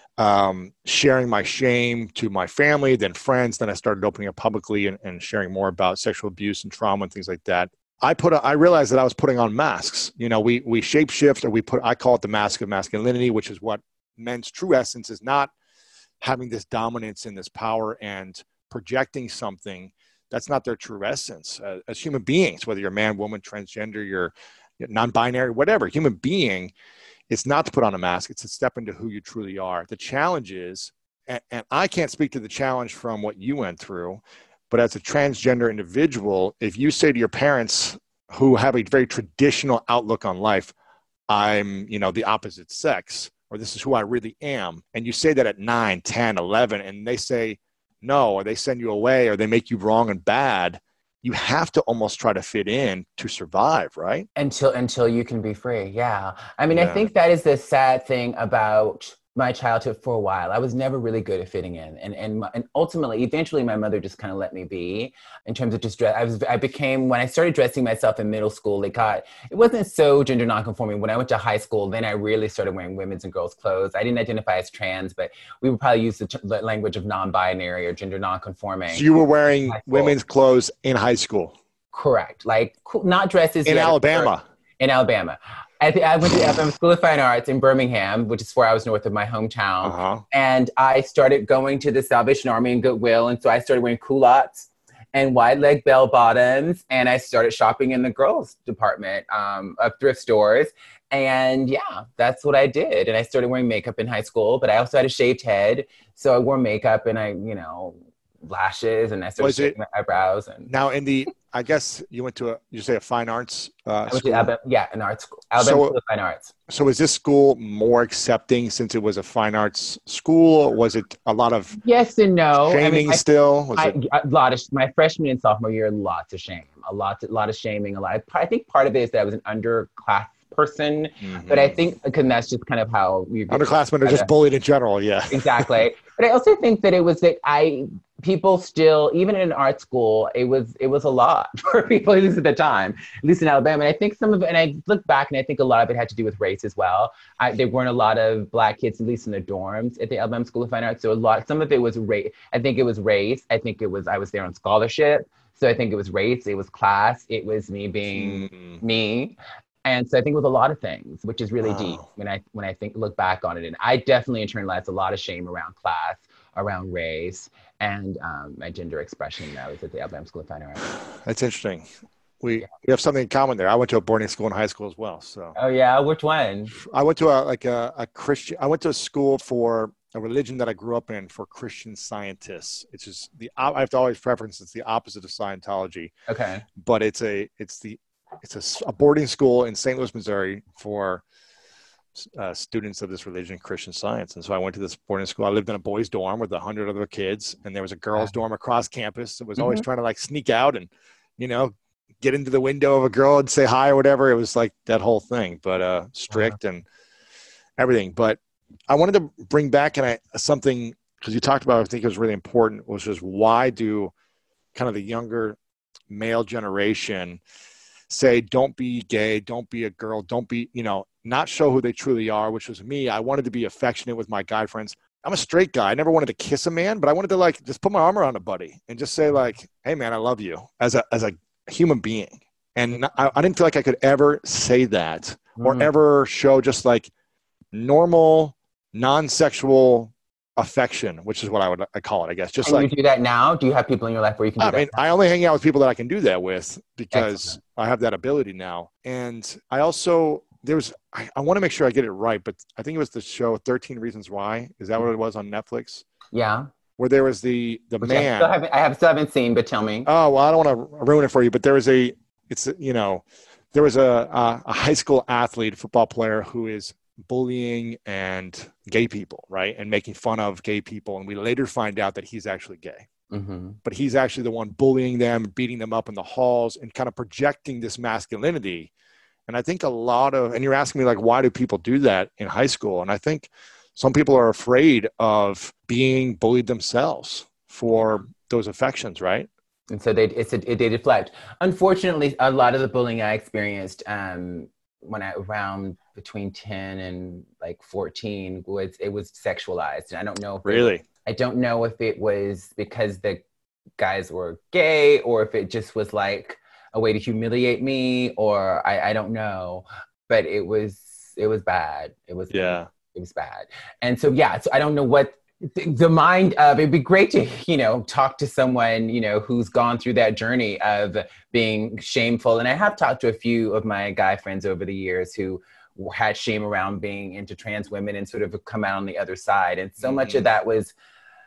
sharing my shame to my family, then friends, then I started opening up publicly and sharing more about sexual abuse and trauma and things like that. I realized that I was putting on masks. We shapeshift, or I call it the mask of masculinity, which is what men's true essence is, not having this dominance and this power and projecting something. That's not their true essence. As human beings, whether you're a man, woman, transgender, you're non-binary, whatever, human being, it's not to put on a mask. It's to step into who you truly are. The challenge is, and I can't speak to the challenge from what you went through, but as a transgender individual, if you say to your parents who have a very traditional outlook on life, I'm, the opposite sex, or this is who I really am, and you say that at 9, 10, 11, and they say no, or they send you away, or they make you wrong and bad, you have to almost try to fit in to survive, right? Until you can be free. Yeah. I mean, I think that is the sad thing about my childhood for a while. I was never really good at fitting in. And ultimately, eventually my mother just kind of let me be in terms of just dress. When I started dressing myself in middle school, it wasn't so gender nonconforming. When I went to high school, then I really started wearing women's and girls' clothes. I didn't identify as trans, but we would probably use the language of non-binary or gender nonconforming. So you were wearing women's clothes in high school? Correct. Not dresses. In Alabama? In Alabama. I went to the Alabama School of Fine Arts in Birmingham, which is 4 hours north of my hometown. Uh-huh. And I started going to the Salvation Army and Goodwill. And so I started wearing culottes and wide leg bell bottoms. And I started shopping in the girls department of thrift stores. And that's what I did. And I started wearing makeup in high school, but I also had a shaved head. So I wore makeup and lashes, and I started shaving my eyebrows. And now I guess you went to a fine arts school? I went to an art school. Alabama School of Fine Arts. So is this school more accepting since it was a fine arts school? Or was it a lot of yes and no shaming still? My freshman and sophomore year, lots of shame, a lot of shaming, I think part of it is that I was an person. But I think, because that's just kind of how we underclassmen are just bullied in general. Yeah, exactly. But I also think that it was that people still, even in art school, it was a lot for people, at least at the time, at least in Alabama. And I think some of it, and I look back and I think a lot of it had to do with race as well. There weren't a lot of Black kids, at least in the dorms at the Alabama School of Fine Arts. So some of it was race. I think it was race. I think it was, I was there on scholarship. So I think it was race, it was class, it was me being me. And so I think it was a lot of things, which is really deep when I look back on it. And I definitely internalized a lot of shame around class, around race, and my gender expression when I was at the Alabama School of Fine Arts. That's interesting. We have something in common there. I went to a boarding school in high school as well. So. Oh yeah, which one? I went to a Christian. I went to a school for a religion that I grew up in for Christian Scientists. It's just I have to always preference it's the opposite of Scientology. Okay. But it's a boarding school in St. Louis, Missouri for students of this religion, Christian Science. And so I went to this boarding school. I lived in a boys' dorm with 100 other kids, and there was a girls' dorm across campus. It was always trying to like sneak out and, get into the window of a girl and say hi or whatever. It was like that whole thing, but strict and everything. But I wanted to bring back something, because you talked about, I think it was really important, which is why do kind of the younger male generation say, don't be gay, don't be a girl, don't be, not show who they truly are, which was me. I wanted to be affectionate with my guy friends. I'm a straight guy. I never wanted to kiss a man, but I wanted to just put my arm around a buddy and just say hey man, I love you as a human being. And I didn't feel like I could ever say that or ever show just normal, non-sexual affection, which is what I call it, I guess. Just you do that now? Do you have people in your life where you can do that? I mean, I only hang out with people that I can do that with because I have that ability now. And I also, I want to make sure I get it right, but I think it was the show 13 Reasons Why. Is that what it was on Netflix? Yeah. Where there was the man. I still haven't seen, but tell me. Oh, well, I don't want to ruin it for you, but there was there was a high school athlete, football player who is bullying and gay people, right? And making fun of gay people. And we later find out that he's actually gay. Mm-hmm. But he's actually the one bullying them, beating them up in the halls, and kind of projecting this masculinity. And I think and you're asking me why do people do that in high school? And I think some people are afraid of being bullied themselves for those affections, right? And so they deflect. Unfortunately, a lot of the bullying I experienced when I around between 10 and 14 it was sexualized. And I don't know I don't know if it was because the guys were gay or if it just was a way to humiliate me, or I don't know, but it was bad. It was bad. And so, so I don't know what the mind of, it'd be great to, talk to someone, who's gone through that journey of being shameful. And I have talked to a few of my guy friends over the years who had shame around being into trans women and sort of come out on the other side. And so much of that was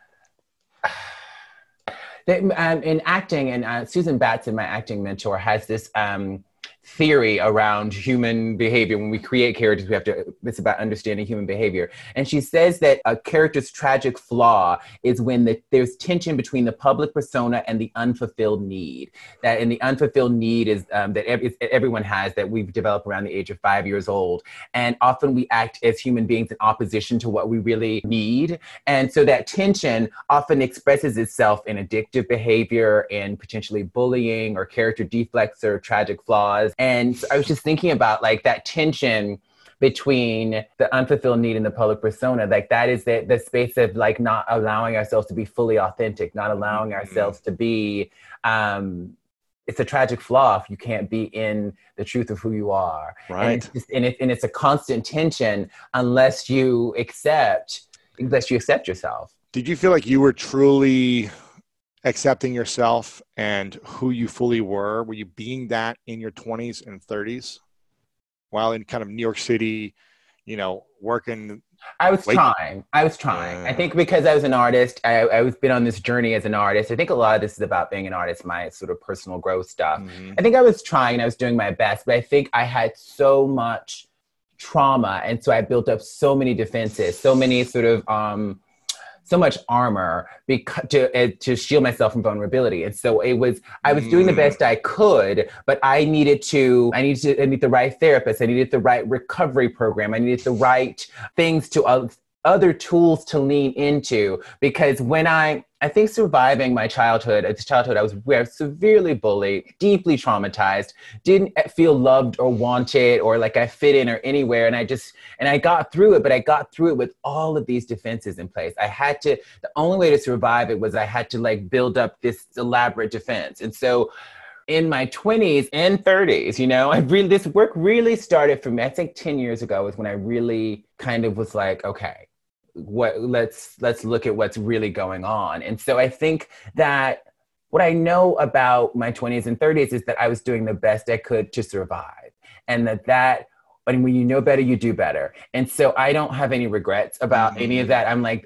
in acting, and Susan Batson, my acting mentor, has this theory around human behavior. When we create characters, it's about understanding human behavior. And she says that a character's tragic flaw is when there's tension between the public persona and the unfulfilled need. And the unfulfilled need is that everyone has, that we've developed around the age of 5 years old. And often we act as human beings in opposition to what we really need. And so that tension often expresses itself in addictive behavior and potentially bullying or character defects or tragic flaws. And I was just thinking about that tension between the unfulfilled need and the public persona. That is the space of not allowing ourselves to be fully authentic, not allowing ourselves to be, it's a tragic flaw if you can't be in the truth of who you are. Right. And it's a constant tension unless you accept yourself. Did you feel like you were truly accepting yourself and who you fully were? Were you being that in your 20s and 30s while in kind of New York City, working? I was trying. I think because I was an artist, I was been on this journey as an artist. I think a lot of this is about being an artist, my sort of personal growth stuff. Mm-hmm. I think I was trying, I was doing my best, but I think I had so much trauma. And so I built up so many defenses, so many sort of, so much armor to shield myself from vulnerability. And so I was doing the best I could, but I needed the right therapist. I needed the right recovery program. I needed the right things other tools to lean into, because when I think surviving my childhood, I was severely bullied, deeply traumatized, didn't feel loved or wanted or like I fit in or anywhere. And I got through it, but I got through it with all of these defenses in place. The only way to survive it was I had to like build up this elaborate defense. And so in my 20s and 30s, this work really started for me. I think 10 years ago was when I really kind of was like, okay, let's look at what's really going on. And so I think that what I know about my 20s and 30s is that I was doing the best I could to survive. And and when you know better, you do better. And so I don't have any regrets about any of that. I'm like,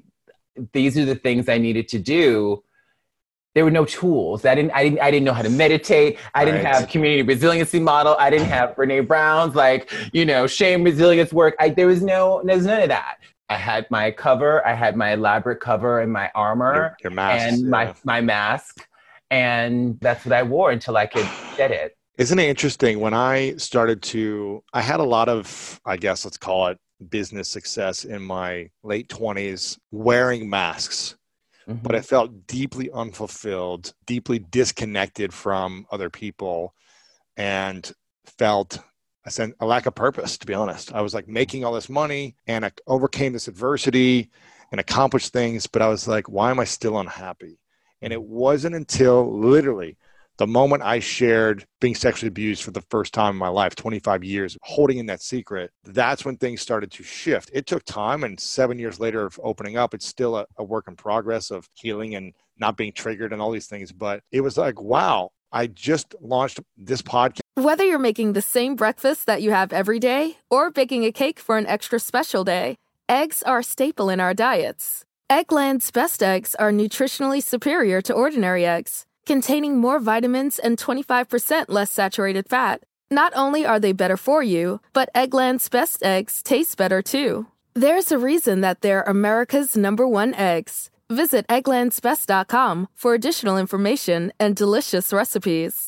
these are the things I needed to do. There were no tools. I didn't know how to meditate. I didn't have community resiliency model. I didn't have Brene Brown's shame resilience work. There's none of that. I had my cover. I had my elaborate cover and my armor your mask, and my mask. And that's what I wore until I could get it. Isn't it interesting? When I had a lot of, I guess, let's call it business success in my late 20s wearing masks. Mm-hmm. But I felt deeply unfulfilled, deeply disconnected from other people, and felt a lack of purpose, to be honest. I was like making all this money and I overcame this adversity and accomplished things, but I was like, why am I still unhappy? And it wasn't until literally the moment I shared being sexually abused for the first time in my life, 25 years, holding in that secret, that's when things started to shift. It took time, and 7 years later of opening up, it's still a work in progress of healing and not being triggered and all these things. But it was like, wow, I just launched this podcast. Whether you're making the same breakfast that you have every day or baking a cake for an extra special day, eggs are a staple in our diets. Eggland's best eggs are nutritionally superior to ordinary eggs, containing more vitamins and 25% less saturated fat. Not only are they better for you, but Eggland's best eggs taste better too. There's a reason that they're America's #1 eggs. Visit egglandsbest.com for additional information and delicious recipes.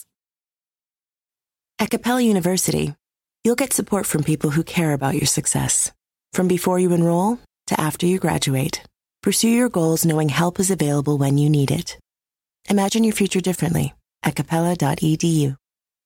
At Capella University, you'll get support from people who care about your success. From before you enroll to after you graduate, pursue your goals knowing help is available when you need it. Imagine your future differently at capella.edu.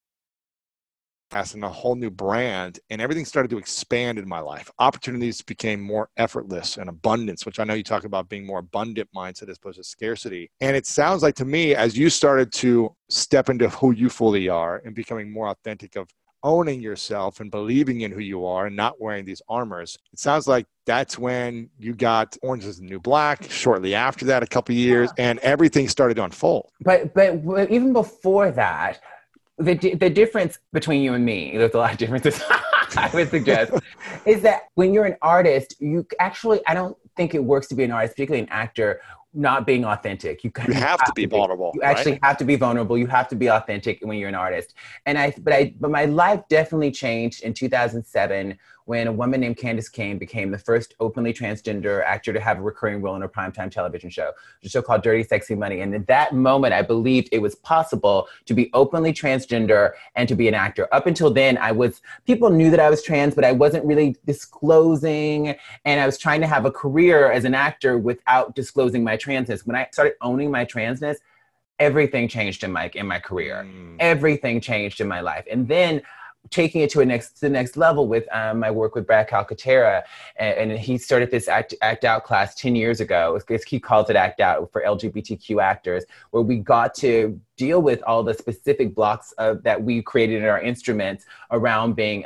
And a whole new brand, and everything started to expand in my life. Opportunities became more effortless and abundance, which I know you talk about being more abundant mindset as opposed to scarcity. And it sounds like to me, as you started to step into who you fully are and becoming more authentic of owning yourself and believing in who you are and not wearing these armors, it sounds like that's when you got Orange is the New Black. Shortly after that, a couple of years, and everything started to unfold. But even before that, the difference between you and me, there's a lot of differences, I would suggest, is that when you're an artist, I don't think it works to be an artist, particularly an actor, not being authentic. You have to be vulnerable. You actually have to be vulnerable. You have to be authentic when you're an artist. But my life definitely changed in 2007 when a woman named Candace Cain became the first openly transgender actor to have a recurring role in a primetime television show, a show called Dirty Sexy Money. And in that moment, I believed it was possible to be openly transgender and to be an actor. Up until then, people knew that I was trans, but I wasn't really disclosing. And I was trying to have a career as an actor without disclosing my transness. When I started owning my transness, everything changed in my career. Everything changed in my life. And then taking it to the next level with my work with Brad Calcaterra, and he started this act out class 10 years ago. He calls it Act Out for LGBTQ actors, where we got to deal with all the specific blocks that we created in our instruments around being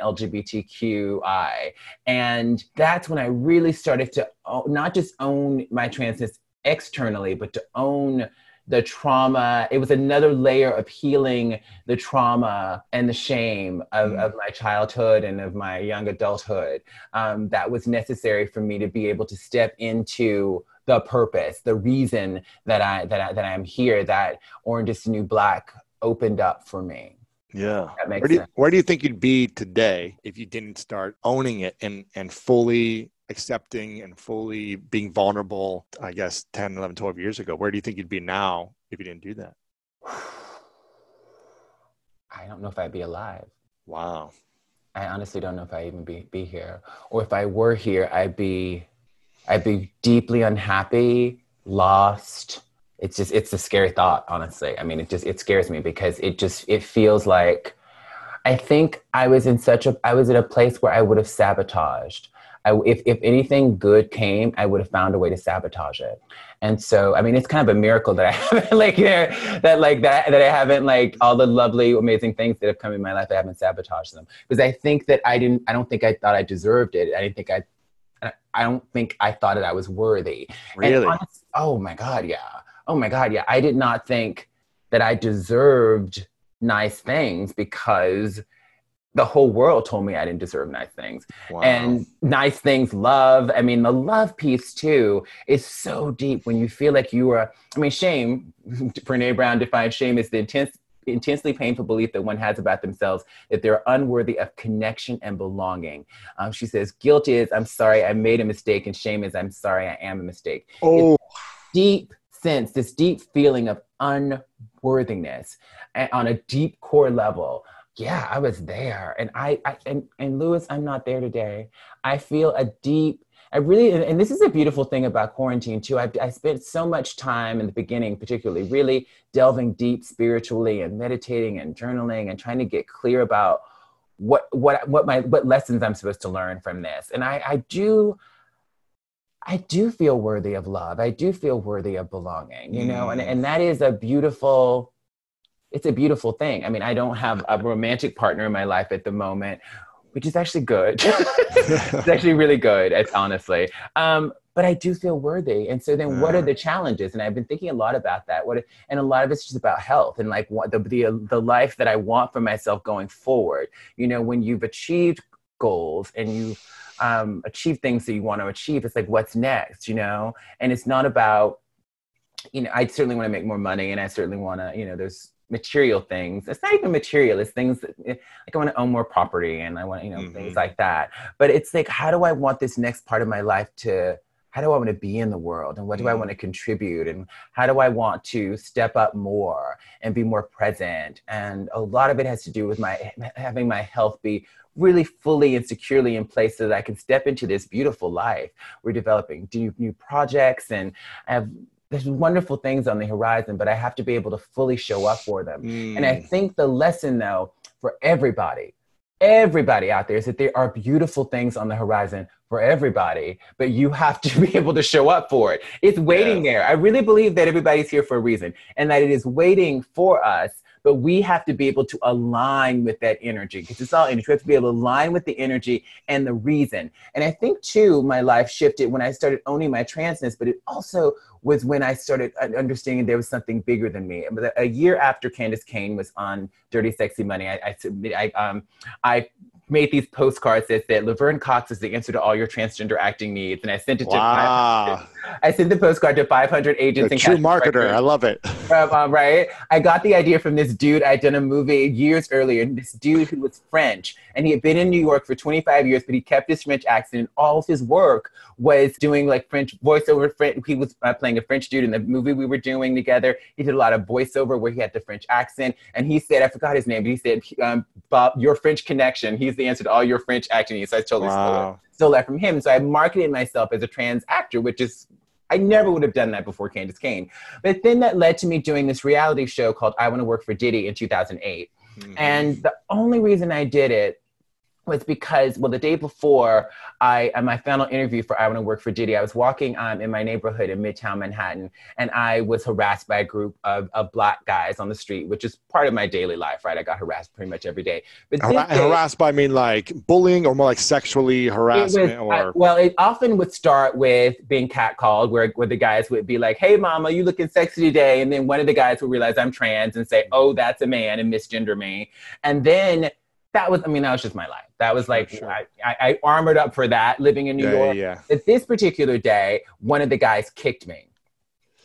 LGBTQI. And that's when I really started to not just own my transness externally, but to own the trauma. It was another layer of healing the trauma and the shame of my childhood and of my young adulthood that was necessary for me to be able to step into the purpose, the reason that I'm here, that Orange is the New Black opened up for me. Yeah. That makes sense. Where do you think you'd be today if you didn't start owning it and fully accepting and fully being vulnerable, I guess, 10, 11, 12 years ago? Where do you think you'd be now if you didn't do that? I don't know if I'd be alive. Wow. I honestly don't know if I'd even be here. Or if I were here, I'd be deeply unhappy, lost. It's a scary thought, honestly. I mean, it scares me because it feels like, I think I was in a place where I would have sabotaged. If anything good came, I would have found a way to sabotage it. And so, I mean, it's kind of a miracle that I haven't that I haven't all the lovely, amazing things that have come in my life, I haven't sabotaged them. Because I think that I don't think I thought I deserved it. I don't think I thought that I was worthy. Really? Oh my God, yeah. I did not think that I deserved nice things because the whole world told me I didn't deserve nice things. Wow. And nice things, love. I mean, the love piece too is so deep when you feel like shame, Brené Brown defines shame as the intensely painful belief that one has about themselves that they're unworthy of connection and belonging. She says, guilt is, I'm sorry, I made a mistake, and shame is, I'm sorry, I am a mistake. Oh. It's deep sense, this deep feeling of unworthiness on a deep core level. Yeah, I was there. And Louis, I'm not there today. I feel and this is a beautiful thing about quarantine too. I spent so much time in the beginning, particularly really delving deep spiritually and meditating and journaling and trying to get clear about what lessons I'm supposed to learn from this. And I do feel worthy of love. I do feel worthy of belonging, and that is it's a beautiful thing. I mean, I don't have a romantic partner in my life at the moment, which is actually good. It's actually really good, honestly. But I do feel worthy. And so then what are the challenges? And I've been thinking a lot about that. And a lot of it's just about health and the life that I want for myself going forward. When you've achieved goals and you achieve things that you want to achieve, it's like, what's next, And it's not about, I certainly want to make more money, and I certainly want to, there's material things. It's not even material. It's things that, like, I want to own more property, and I want, things like that. But it's like, how do I want this next part of my life how do I want to be in the world, and what do I want to contribute, and how do I want to step up more and be more present? And a lot of it has to do with having my health be really fully and securely in place so that I can step into this beautiful life. We're developing new projects, and there's wonderful things on the horizon, but I have to be able to fully show up for them. And I think the lesson, though, for everybody out there is that there are beautiful things on the horizon for everybody, but you have to be able to show up for it. It's waiting there. I really believe that everybody's here for a reason, and that it is waiting for us, but we have to be able to align with that energy, because it's all energy. We have to be able to align with the energy and the reason. And I think, too, my life shifted when I started owning my transness, but it also was when I started understanding there was something bigger than me. A year after Candace Cain was on Dirty Sexy Money, I made these postcards that said, Laverne Cox is the answer to all your transgender acting needs. And I sent it to I sent the postcard to 500 agents. A true marketer. I love it. Right? I got the idea from this dude. I'd done a movie years earlier. This dude who was French. And he had been in New York for 25 years, but he kept his French accent. And all of his work was doing like French voiceover. He was playing a French dude in the movie we were doing together. He did a lot of voiceover where he had the French accent. And he said, I forgot his name, but he said, Bob, your French connection. He's the answer to all your French acting needs. So I totally stole that from him. So I marketed myself as a trans actor, which is, I never would have done that before Candace Cain. But then that led to me doing this reality show called I Want to Work for Diddy in 2008. And the only reason I did it was because, the day before my final interview for I Want to Work for Diddy, I was walking in my neighborhood in Midtown Manhattan, and I was harassed by a group of Black guys on the street, which is part of my daily life, right? I got harassed pretty much every day. But harassed by, I mean, like bullying, or more like sexually harassment? It often would start with being catcalled, where the guys would be like, hey, mama, you looking sexy today. And then one of the guys would realize I'm trans and say, oh, that's a man, and misgender me. And then that was just my life. That was like, sure. I armored up for that living in New York. Yeah. But this particular day, one of the guys kicked me.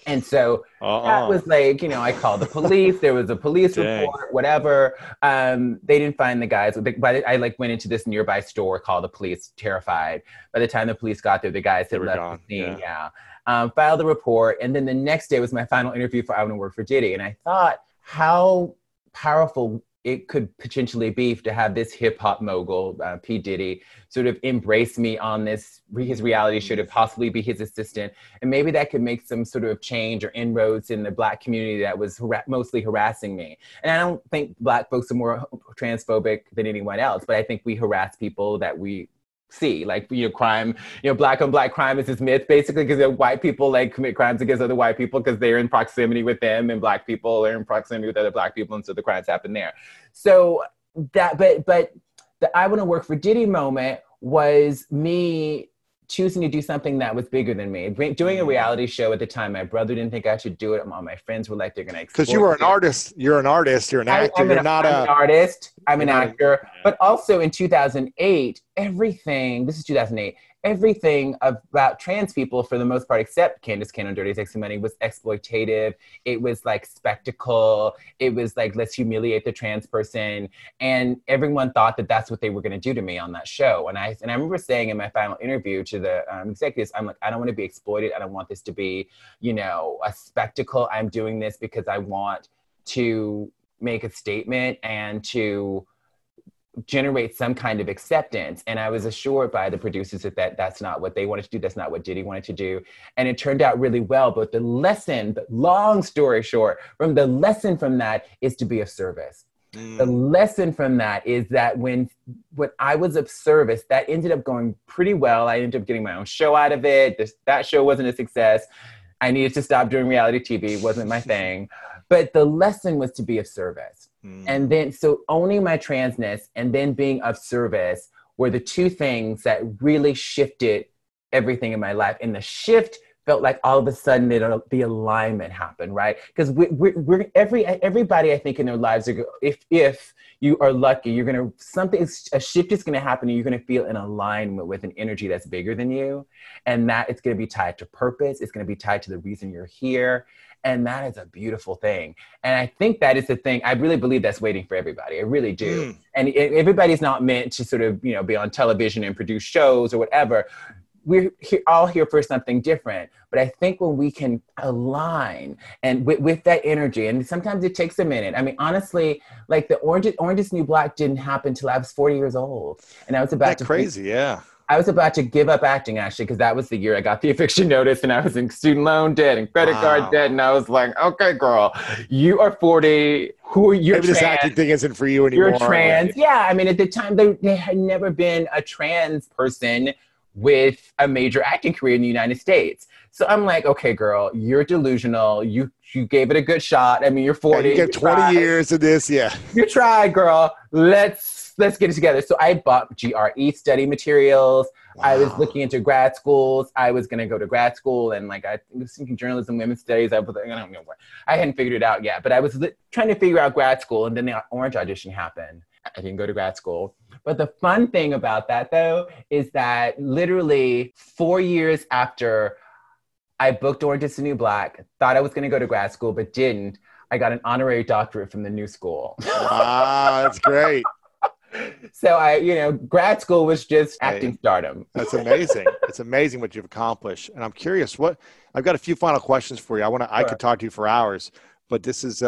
And so that was like, you know, I called the police. There was a police report, whatever. They didn't find the guys. But I like went into this nearby store, called the police, terrified. By the time the police got there, the guys had left the scene. Filed a report. And then the next day was my final interview for I Want to Work for Diddy. And I thought how powerful it could potentially be to have this hip hop mogul, P. Diddy, sort of embrace me on this, his reality show, to possibly be his assistant. And maybe that could make some sort of change or inroads in the Black community that was mostly harassing me. And I don't think Black folks are more transphobic than anyone else, but I think we harass people that we see, like, you know, crime, you know, Black on Black crime is this myth, basically, because white people like commit crimes against other white people because they're in proximity with them, and Black people are in proximity with other Black people, and so the crimes happen there. So that, but the I Want to Work for Diddy moment was me choosing to do something that was bigger than me. Doing a reality show at the time, my brother didn't think I should do it. All my friends were like, they're going to exploit. Because you were an artist. You're an artist. You're an actor. I'm an artist. I'm an actor. But also in 2008, everything, this is 2008, everything about trans people, for the most part, except Candace Cannon, Dirty Sexy Money, was exploitative. It was like spectacle. It was like, let's humiliate the trans person. And everyone thought that that's what they were going to do to me on that show. And I remember saying in my final interview to the executives, I'm like, I don't want to be exploited. I don't want this to be, you know, a spectacle. I'm doing this because I want to make a statement and to generate some kind of acceptance. And I was assured by the producers that that's not what they wanted to do. That's not what Diddy wanted to do. And it turned out really well. But the lesson, long story short, the lesson from that is to be of service. The lesson from that is that when I was of service, that ended up going pretty well. I ended up getting my own show out of it. That show wasn't a success. I needed to stop doing reality TV. It wasn't my thing. But the lesson was to be of service. And then, so owning my transness and then being of service were the two things that really shifted everything in my life. And the shift felt like all of a sudden the alignment happened, right? Because everybody, I think, in their lives, if you are lucky, you're gonna, a shift is gonna happen, and you're gonna feel in alignment with an energy that's bigger than you. And that it's gonna be tied to purpose. It's gonna be tied to the reason you're here. And that is a beautiful thing. And I think that is the thing. I really believe that's waiting for everybody. I really do. And everybody's not meant to sort of, you know, be on television and produce shows or whatever. We're all here for something different. But I think when we can align and with that energy, and sometimes it takes a minute. I mean, honestly, like the Orange is the New Black didn't happen till I was 40 years old. And I was about to— crazy, yeah. I was about to give up acting, actually, because that was the year I got the eviction notice, and I was in student loan debt and credit card debt. And I was like, okay, girl, you are 40. Who are you? Maybe this acting thing isn't for you anymore. You're trans. Yeah. I mean, at the time, there had never been a trans person with a major acting career in the United States. So I'm like, okay, girl, you're delusional. You gave it a good shot. I mean, you're 40. You get 20 years of this, yeah. You tried, girl. Let's get it together. So I bought GRE study materials. Wow. I was looking into grad schools. I was going to go to grad school, and like I was thinking journalism, women's studies. I don't know what. I hadn't figured it out yet, but I was trying to figure out grad school, and then the Orange audition happened. I didn't go to grad school. But the fun thing about that, though, is that literally 4 years after I booked Orange is the New Black, thought I was going to go to grad school, but didn't, I got an honorary doctorate from the New School. Wow, that's great. So grad school was just acting stardom. That's amazing. It's amazing what you've accomplished. And I'm curious, I've got a few final questions for you. I could talk to you for hours, but this is,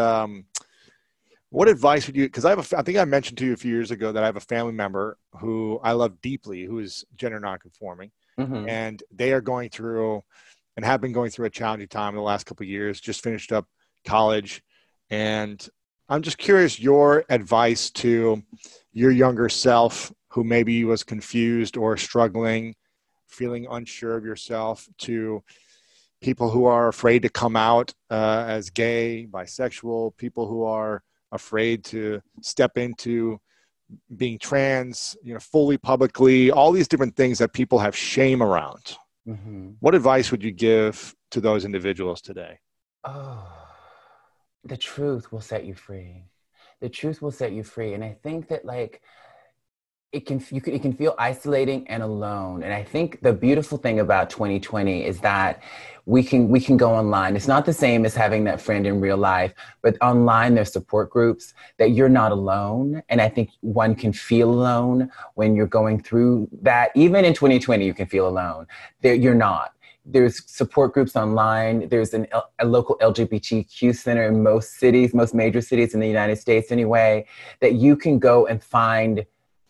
what advice would you, because I think I mentioned to you a few years ago that I have a family member who I love deeply, who is gender nonconforming, and they are going through and have been going through a challenging time in the last couple of years, just finished up college. And I'm just curious your advice to your younger self who maybe was confused or struggling, feeling unsure of yourself, to people who are afraid to come out as gay, bisexual, people who are afraid to step into being trans, fully publicly, all these different things that people have shame around. What advice would you give to those individuals today? Oh, the truth will set you free. The truth will set you free. And I think that it can feel isolating and alone. And I think the beautiful thing about 2020 is that we can go online. It's not the same as having that friend in real life, but online there's support groups that you're not alone. And I think one can feel alone when you're going through that. Even in 2020, you can feel alone. You're not. There's support groups online. There's a local LGBTQ center in most cities, most major cities in the United States anyway, that you can go and find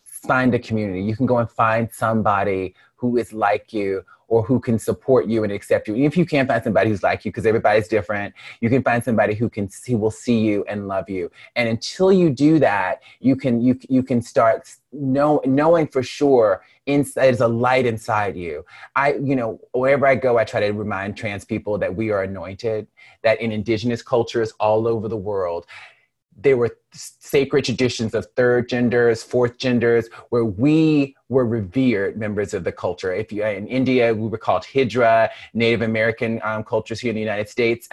a community. You can go and find somebody who is like you or who can support you and accept you. If you can't find somebody who's like you, because everybody's different, you can find somebody who will see you and love you. And until you do that, you can start knowing for sure there's a light inside you. Wherever I go, I try to remind trans people that we are anointed, that in indigenous cultures all over the world, there were sacred traditions of third genders, fourth genders, where we were revered members of the culture. If you in India, we were called Hijra. Native American cultures here in the United States,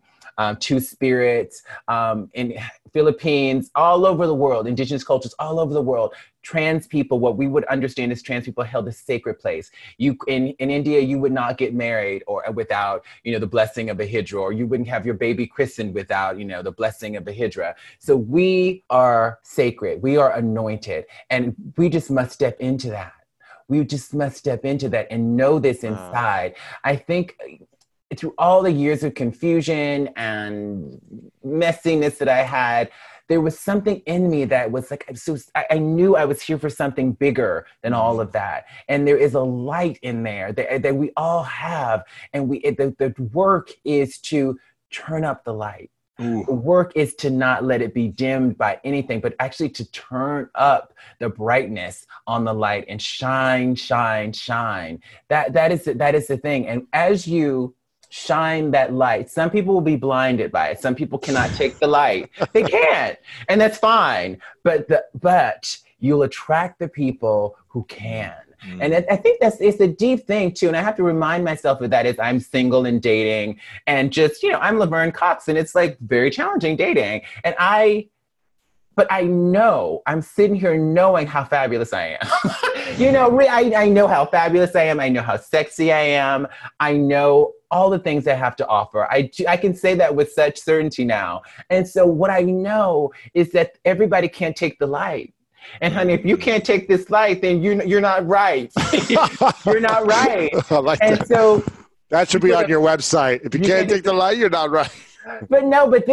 Two Spirits. In Philippines, all over the world, indigenous cultures all over the world. Trans people, what we would understand as trans people, held a sacred place. In India, you would not get married or without, the blessing of a Hijra, or you wouldn't have your baby christened without, the blessing of a Hijra. So we are sacred, we are anointed, and we just must step into that. We just must step into that and know this inside. I think through all the years of confusion and messiness that I had, there was something in me that was like, I knew I was here for something bigger than all of that. And there is a light in there that we all have. And the work is to turn up the light. Ooh. The work is to not let it be dimmed by anything, but actually to turn up the brightness on the light and shine, shine, shine. That is the thing. And as you shine that light, some people will be blinded by it. Some people cannot take the light. They can't, and that's fine. But you'll attract the people who can. And I think it's a deep thing too. And I have to remind myself of that as I'm single and dating, and just, I'm Laverne Cox, and it's like very challenging dating. But I know, I'm sitting here knowing how fabulous I am. I know how fabulous I am. I know how sexy I am. I know all the things I have to offer. I can say that with such certainty now. And so what I know is that everybody can't take the light. And honey, if you can't take this light, then you're not right. You're not right. I like and that. So that should be on your website. If you can't take the light, you're not right. But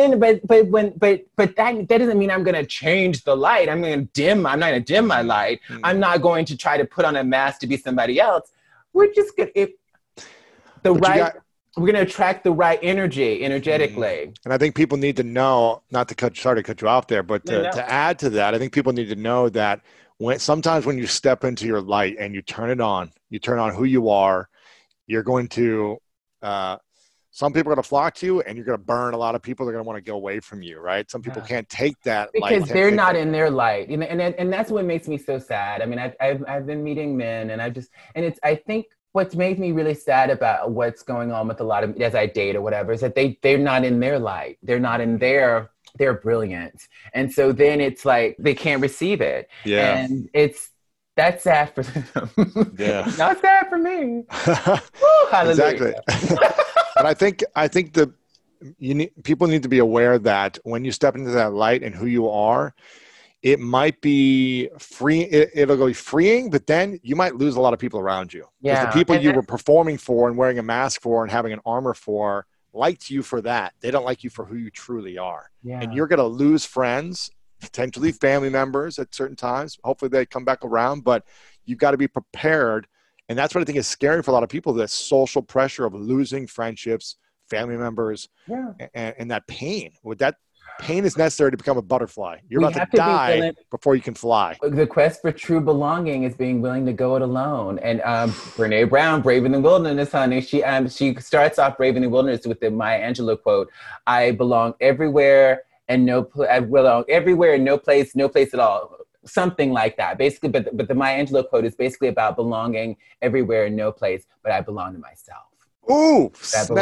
that doesn't mean I'm going to change the light. I'm not going to dim my light. I'm not going to try to put on a mask to be somebody else. We're just going to, we're going to attract the right energetically. And I think people need to know, sorry to cut you off there, but to add to that, I think people need to know that sometimes when you step into your light and you turn on who you are, you're going to, some people are going to flock to you, and you're going to burn a lot of people. They're going to want to go away from you, right? Some people can't take that light. Because they're not in their light. And that's what makes me so sad. I mean, I've been meeting men, and I think what's made me really sad about what's going on with a lot of, as I date or whatever, is that they're not in their light. They're not in their brilliance. And so then it's like, they can't receive it. Yeah. And that's sad for them. Yeah. Not sad for me. Woo, hallelujah. Exactly. But I think people need to be aware that when you step into that light and who you are, it might be free. It'll go freeing, but then you might lose a lot of people around you. Yeah. Because the people you were performing for and wearing a mask for and having an armor for liked you for that. They don't like you for who you truly are. Yeah. And you're going to lose friends, potentially family members at certain times. Hopefully they come back around, but you've got to be prepared. And that's what I think is scary for a lot of people, that social pressure of losing friendships, family members, and that pain. That pain is necessary to become a butterfly. You're about to die before you can fly. The quest for true belonging is being willing to go it alone. And Brené Brown, Brave in the Wilderness, honey, she starts off Brave in the Wilderness with the Maya Angelou quote, I belong everywhere and I belong everywhere and no place at all. Something like that, basically. But the Maya Angelou quote is basically about belonging everywhere and no place, but I belong to myself. Ooh, snap.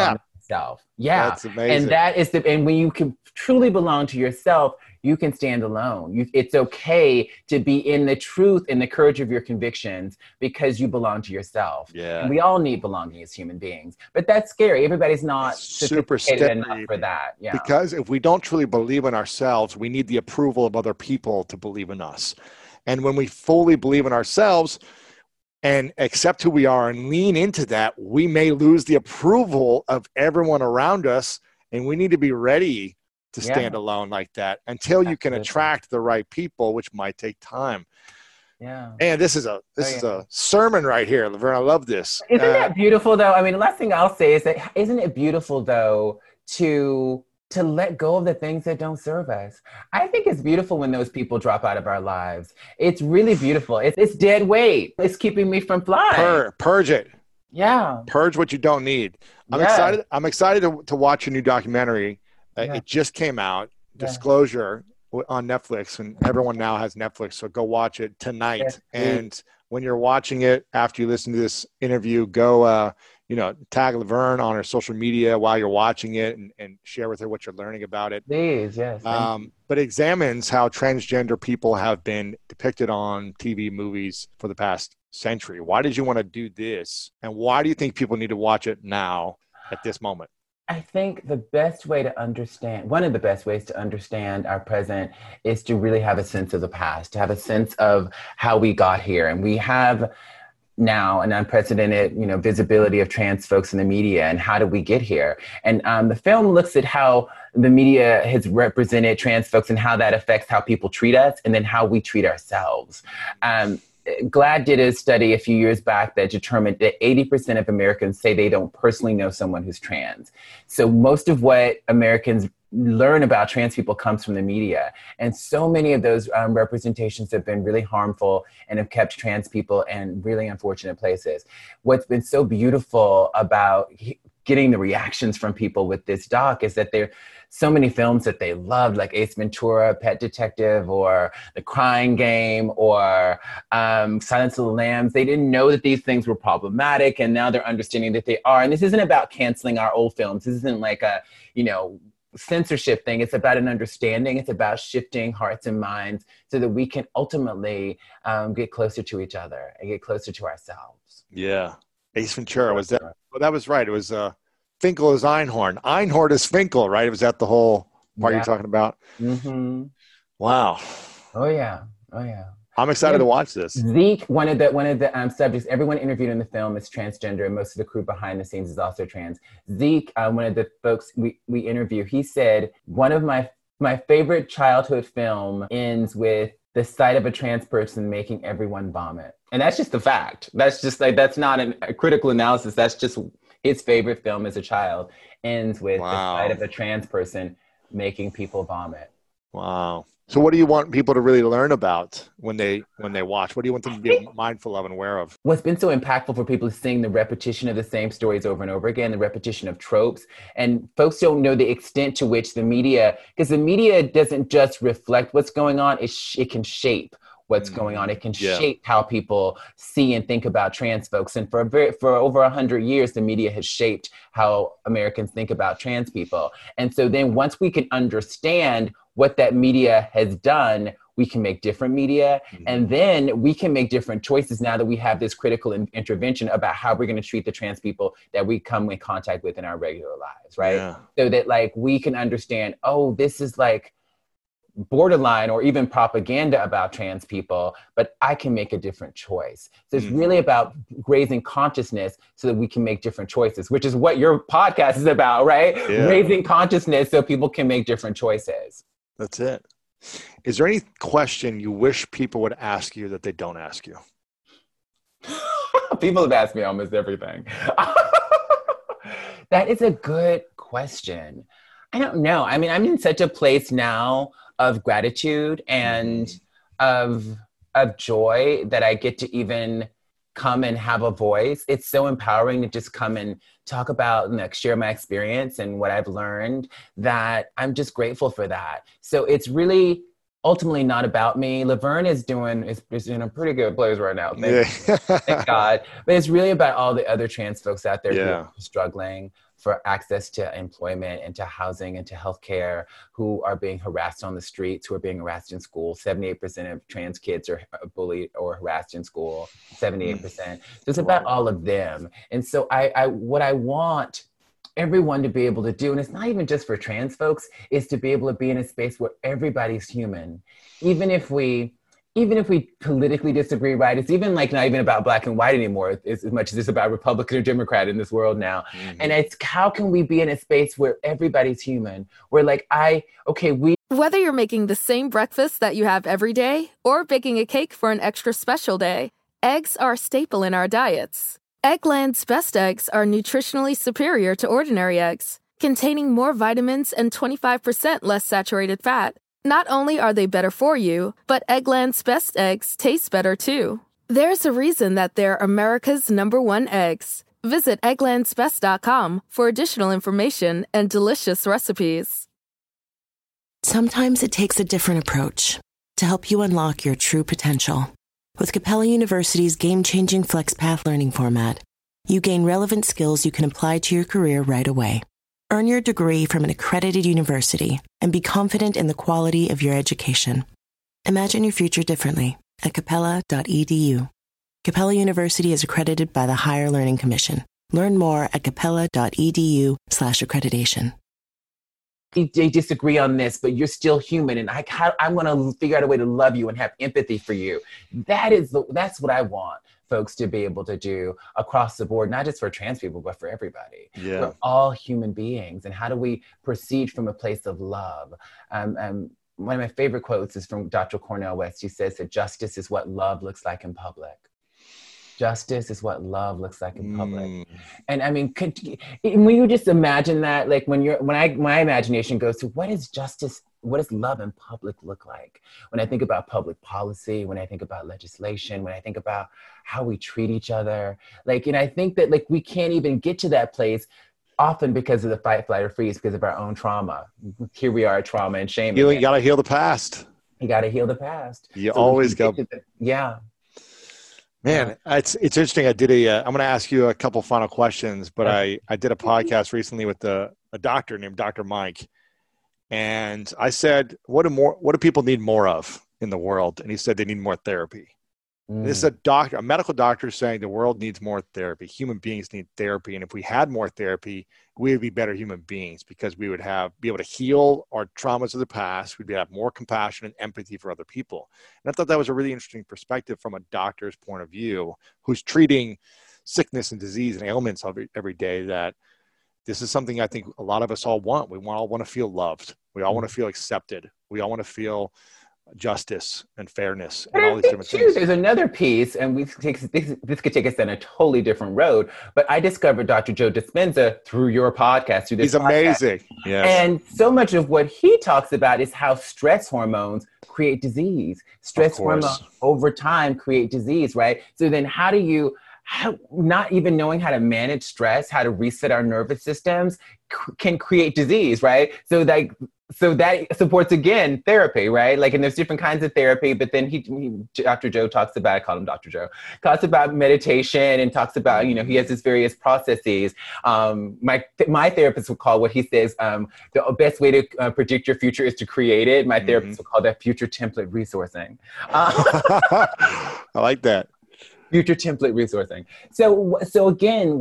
yourself. Yeah. That's amazing. And when you can truly belong to yourself, you can stand alone. It's okay to be in the truth and the courage of your convictions because you belong to yourself. Yeah. And we all need belonging as human beings. But that's scary. Everybody's not super sophisticated enough for that. Yeah. Because if we don't truly believe in ourselves, we need the approval of other people to believe in us. And when we fully believe in ourselves and accept who we are and lean into that, we may lose the approval of everyone around us. And we need to be ready to stand alone like that until you can attract the right people, which might take time. Yeah. And this is a sermon right here, Laverne. I love this. Isn't that beautiful though? I mean, the last thing I'll say is that isn't it beautiful though to let go of the things that don't serve us? I think it's beautiful when those people drop out of our lives. It's really beautiful. It's dead weight. It's keeping me from flying. Purge it. Yeah. Purge what you don't need. I'm excited to watch a new documentary. It just came out, Disclosure, on Netflix, and everyone now has Netflix, so go watch it tonight. Yes, and when you're watching it, after you listen to this interview, go tag Laverne on her social media while you're watching it and share with her what you're learning about it. Please, yes. But it examines how transgender people have been depicted on TV movies for the past century. Why did you want to do this? And why do you think people need to watch it now at this moment? I think one of the best ways to understand our present is to really have a sense of the past, to have a sense of how we got here. And we have now an unprecedented, visibility of trans folks in the media, and how did we get here? And the film looks at how the media has represented trans folks and how that affects how people treat us and then how we treat ourselves. GLAAD did a study a few years back that determined that 80% of Americans say they don't personally know someone who's trans. So most of what Americans learn about trans people comes from the media. And so many of those representations have been really harmful and have kept trans people in really unfortunate places. What's been so beautiful about getting the reactions from people with this doc is that there so many films that they loved, like Ace Ventura, Pet Detective, or The Crying Game, or Silence of the Lambs. They didn't know that these things were problematic, and now they're understanding that they are. And this isn't about canceling our old films. This isn't like a, censorship thing. It's about an understanding. It's about shifting hearts and minds so that we can ultimately get closer to each other and get closer to ourselves. Yeah. Ace Ventura, was that? Well, that was right. It was Finkel is Einhorn. Einhorn is Finkel, right? Was that the whole part you're talking about? Mm-hmm. Wow. Oh yeah. I'm excited to watch this. Zeke, one of the subjects, everyone interviewed in the film is transgender, and most of the crew behind the scenes is also trans. Zeke, one of the folks we interview, he said, one of my favorite childhood film ends with the sight of a trans person making everyone vomit. And that's just the fact. That's just that's not a critical analysis. That's just his favorite film as a child ends with the sight of a trans person making people vomit. Wow. So what do you want people to really learn about when they watch? What do you want them to be mindful of and aware of? What's been so impactful for people is seeing the repetition of the same stories over and over again, the repetition of tropes. And folks don't know the extent to which the media, because the media doesn't just reflect what's going on, it can shape what's going on. It can shape how people see and think about trans folks. And for over 100 years, the media has shaped how Americans think about trans people. And so then once we can understand what that media has done, we can make different media. And then we can make different choices now that we have this critical intervention about how we're going to treat the trans people that we come in contact with in our regular lives, right? Yeah. So that we can understand, this is borderline or even propaganda about trans people, but I can make a different choice. So it's really about raising consciousness so that we can make different choices, which is what your podcast is about, right? Yeah. Raising consciousness so people can make different choices. That's it. Is there any question you wish people would ask you that they don't ask you? People have asked me almost everything. That is a good question. I don't know. I mean, I'm in such a place now of gratitude and of joy that I get to even come and have a voice. It's so empowering to just come and talk about and share my experience and what I've learned, that I'm just grateful for that. So it's really ultimately not about me. Laverne is in a pretty good place right now. Thank God. But it's really about all the other trans folks out there who are struggling. for access to employment and to housing and to healthcare, who are being harassed on the streets, who are being harassed in school. 78% of trans kids are bullied or harassed in school, 78%. So it's about all of them. And so what I want everyone to be able to do, and it's not even just for trans folks, is to be able to be in a space where everybody's human. Even if we politically disagree, right? It's even like not even about black and white anymore. It's as much as it's about Republican or Democrat in this world now. And it's how can we be in a space where everybody's human? Where like Whether you're making the same breakfast that you have every day or baking a cake for an extra special day, eggs are a staple in our diets. Eggland's best eggs are nutritionally superior to ordinary eggs, containing more vitamins and 25% less saturated fat. Not only are they better for you, but Eggland's best eggs taste better too. There's a reason that they're America's #1 eggs. Visit egglandsbest.com for additional information and delicious recipes. Sometimes it takes a different approach to help you unlock your true potential. With Capella University's game-changing FlexPath learning format, you gain relevant skills you can apply to your career right away. Earn your degree from an accredited university and be confident in the quality of your education. Imagine your future differently at capella.edu. Capella University is accredited by the Higher Learning Commission. Learn more at capella.edu/accreditation. They disagree on this, but you're still human, and I'm going to figure out a way to love you and have empathy for you. That's what I want folks to be able to do across the board, not just for trans people, but for everybody. Yeah. We're all human beings, and how do we proceed from a place of love? One of my favorite quotes is from Dr. Cornel West. He says that justice is what love looks like in public. Justice is what love looks like in public. And I mean, when you just imagine that, like my imagination goes to what is justice, what does love in public look like? When I think about public policy, when I think about legislation, when I think about how we treat each other, and I think that we can't even get to that place often because of the fight, flight, or freeze, because of our own trauma. Here we are, trauma and shame. You got to heal the past. You got to heal the past. You always go. Yeah. Man, it's interesting. I'm going to ask you a couple final questions, but I did a podcast recently with a doctor named Dr. Mike. And I said, what do people need more of in the world? And he said they need more therapy. This is a medical doctor saying the world needs more therapy. Human beings need therapy. And if we had more therapy, we would be better human beings because we would be able to heal our traumas of the past. We'd have more compassion and empathy for other people. And I thought that was a really interesting perspective from a doctor's point of view, who's treating sickness and disease and ailments every day, that this is something I think a lot of us all want. We all want to feel loved. We all want to feel accepted. We all want to feel justice and fairness and all these different things. There's another piece, and this could take us down a totally different road, but I discovered Dr. Joe Dispenza through your podcast. He's amazing. Yes. And so much of what he talks about is how stress hormones create disease. Stress hormones over time create disease, right? So then how not even knowing how to manage stress, how to reset our nervous systems can create disease, right? So that supports, again, therapy, right? And there's different kinds of therapy, but then Dr. Joe talks about, I call him Dr. Joe, talks about meditation and talks about, he has his various processes. My therapist would call what he says, the best way to predict your future is to create it. My therapist would call that future template resourcing. I like that. Future template resourcing. So again,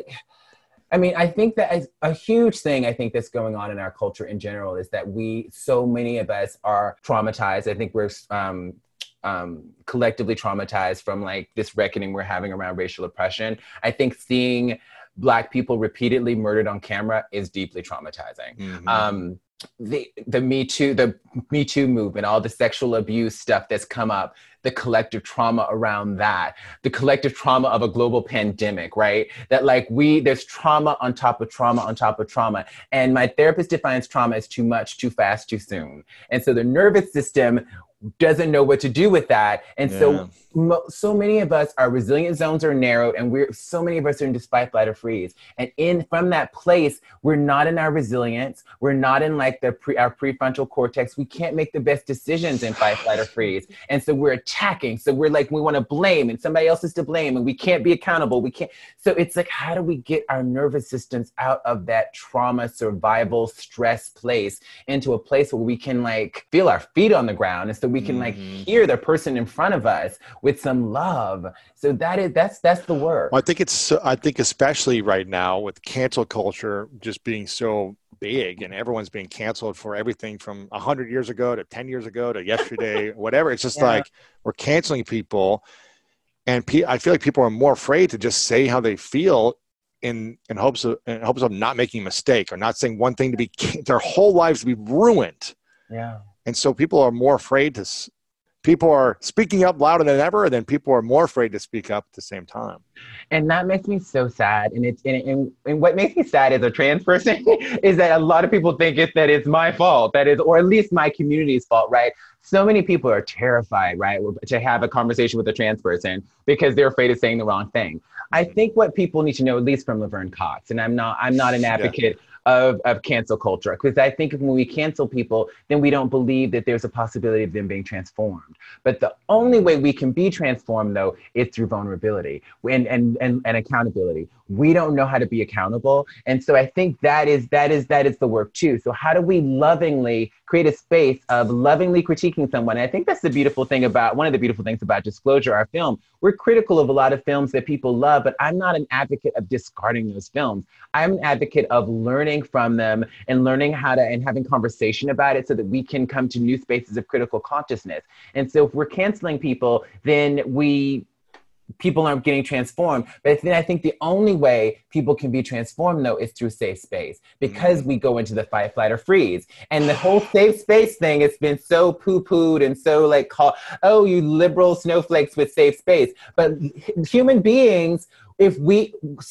I think that a huge thing I think that's going on in our culture in general is that so many of us are traumatized. I think we're collectively traumatized from this reckoning we're having around racial oppression. I think seeing Black people repeatedly murdered on camera is deeply traumatizing. The Me Too movement, all the sexual abuse stuff that's come up, the collective trauma around that, the collective trauma of a global pandemic, right? That there's trauma on top of trauma on top of trauma. And my therapist defines trauma as too much, too fast, too soon. And so the nervous system, doesn't know what to do with that. And so many of us, our resilient zones are narrowed, and so many of us are in this fight, flight, or freeze. And from that place, we're not in our resilience. We're not in like our prefrontal cortex. We can't make the best decisions in fight, flight, or freeze. And so we're attacking. So we're like, we want to blame, and somebody else is to blame, and we can't be accountable. We can't. So it's like, how do we get our nervous systems out of that trauma, survival, stress place into a place where we can like feel our feet on the ground, and so we can like hear the person in front of us with some love. So that's the work. Well, I think especially right now with cancel culture just being so big, and everyone's being canceled for everything from 100 years ago to 10 years ago to yesterday, whatever. It's just like we're canceling people, and I feel like people are more afraid to just say how they feel in hopes of not making a mistake or not saying one thing to be their whole lives to be ruined. Yeah. And so people are more afraid people are speaking up louder than ever, and then people are more afraid to speak up at the same time. And that makes me so sad. And what makes me sad as a trans person is that a lot of people think that it's my fault, or at least my community's fault, right? So many people are terrified, right, to have a conversation with a trans person because they're afraid of saying the wrong thing. I think what people need to know, at least from Laverne Cox, and I'm not an advocate of cancel culture, because I think when we cancel people, then we don't believe that there's a possibility of them being transformed. But the only way we can be transformed, though, is through vulnerability and accountability. We don't know how to be accountable. And so I think that is the work too. So how do we lovingly create a space of lovingly critiquing someone? And I think that's one of the beautiful things about Disclosure, our film. We're critical of a lot of films that people love, but I'm not an advocate of discarding those films. I'm an advocate of learning from them and learning how to, and having conversation about it so that we can come to new spaces of critical consciousness. And so if we're canceling people, then people aren't getting transformed. But then I think the only way people can be transformed, though, is through safe space, because we go into the fight, flight, or freeze. And the whole safe space thing has been so poo-pooed and so like, oh, you liberal snowflakes with safe space. But human beings, if we're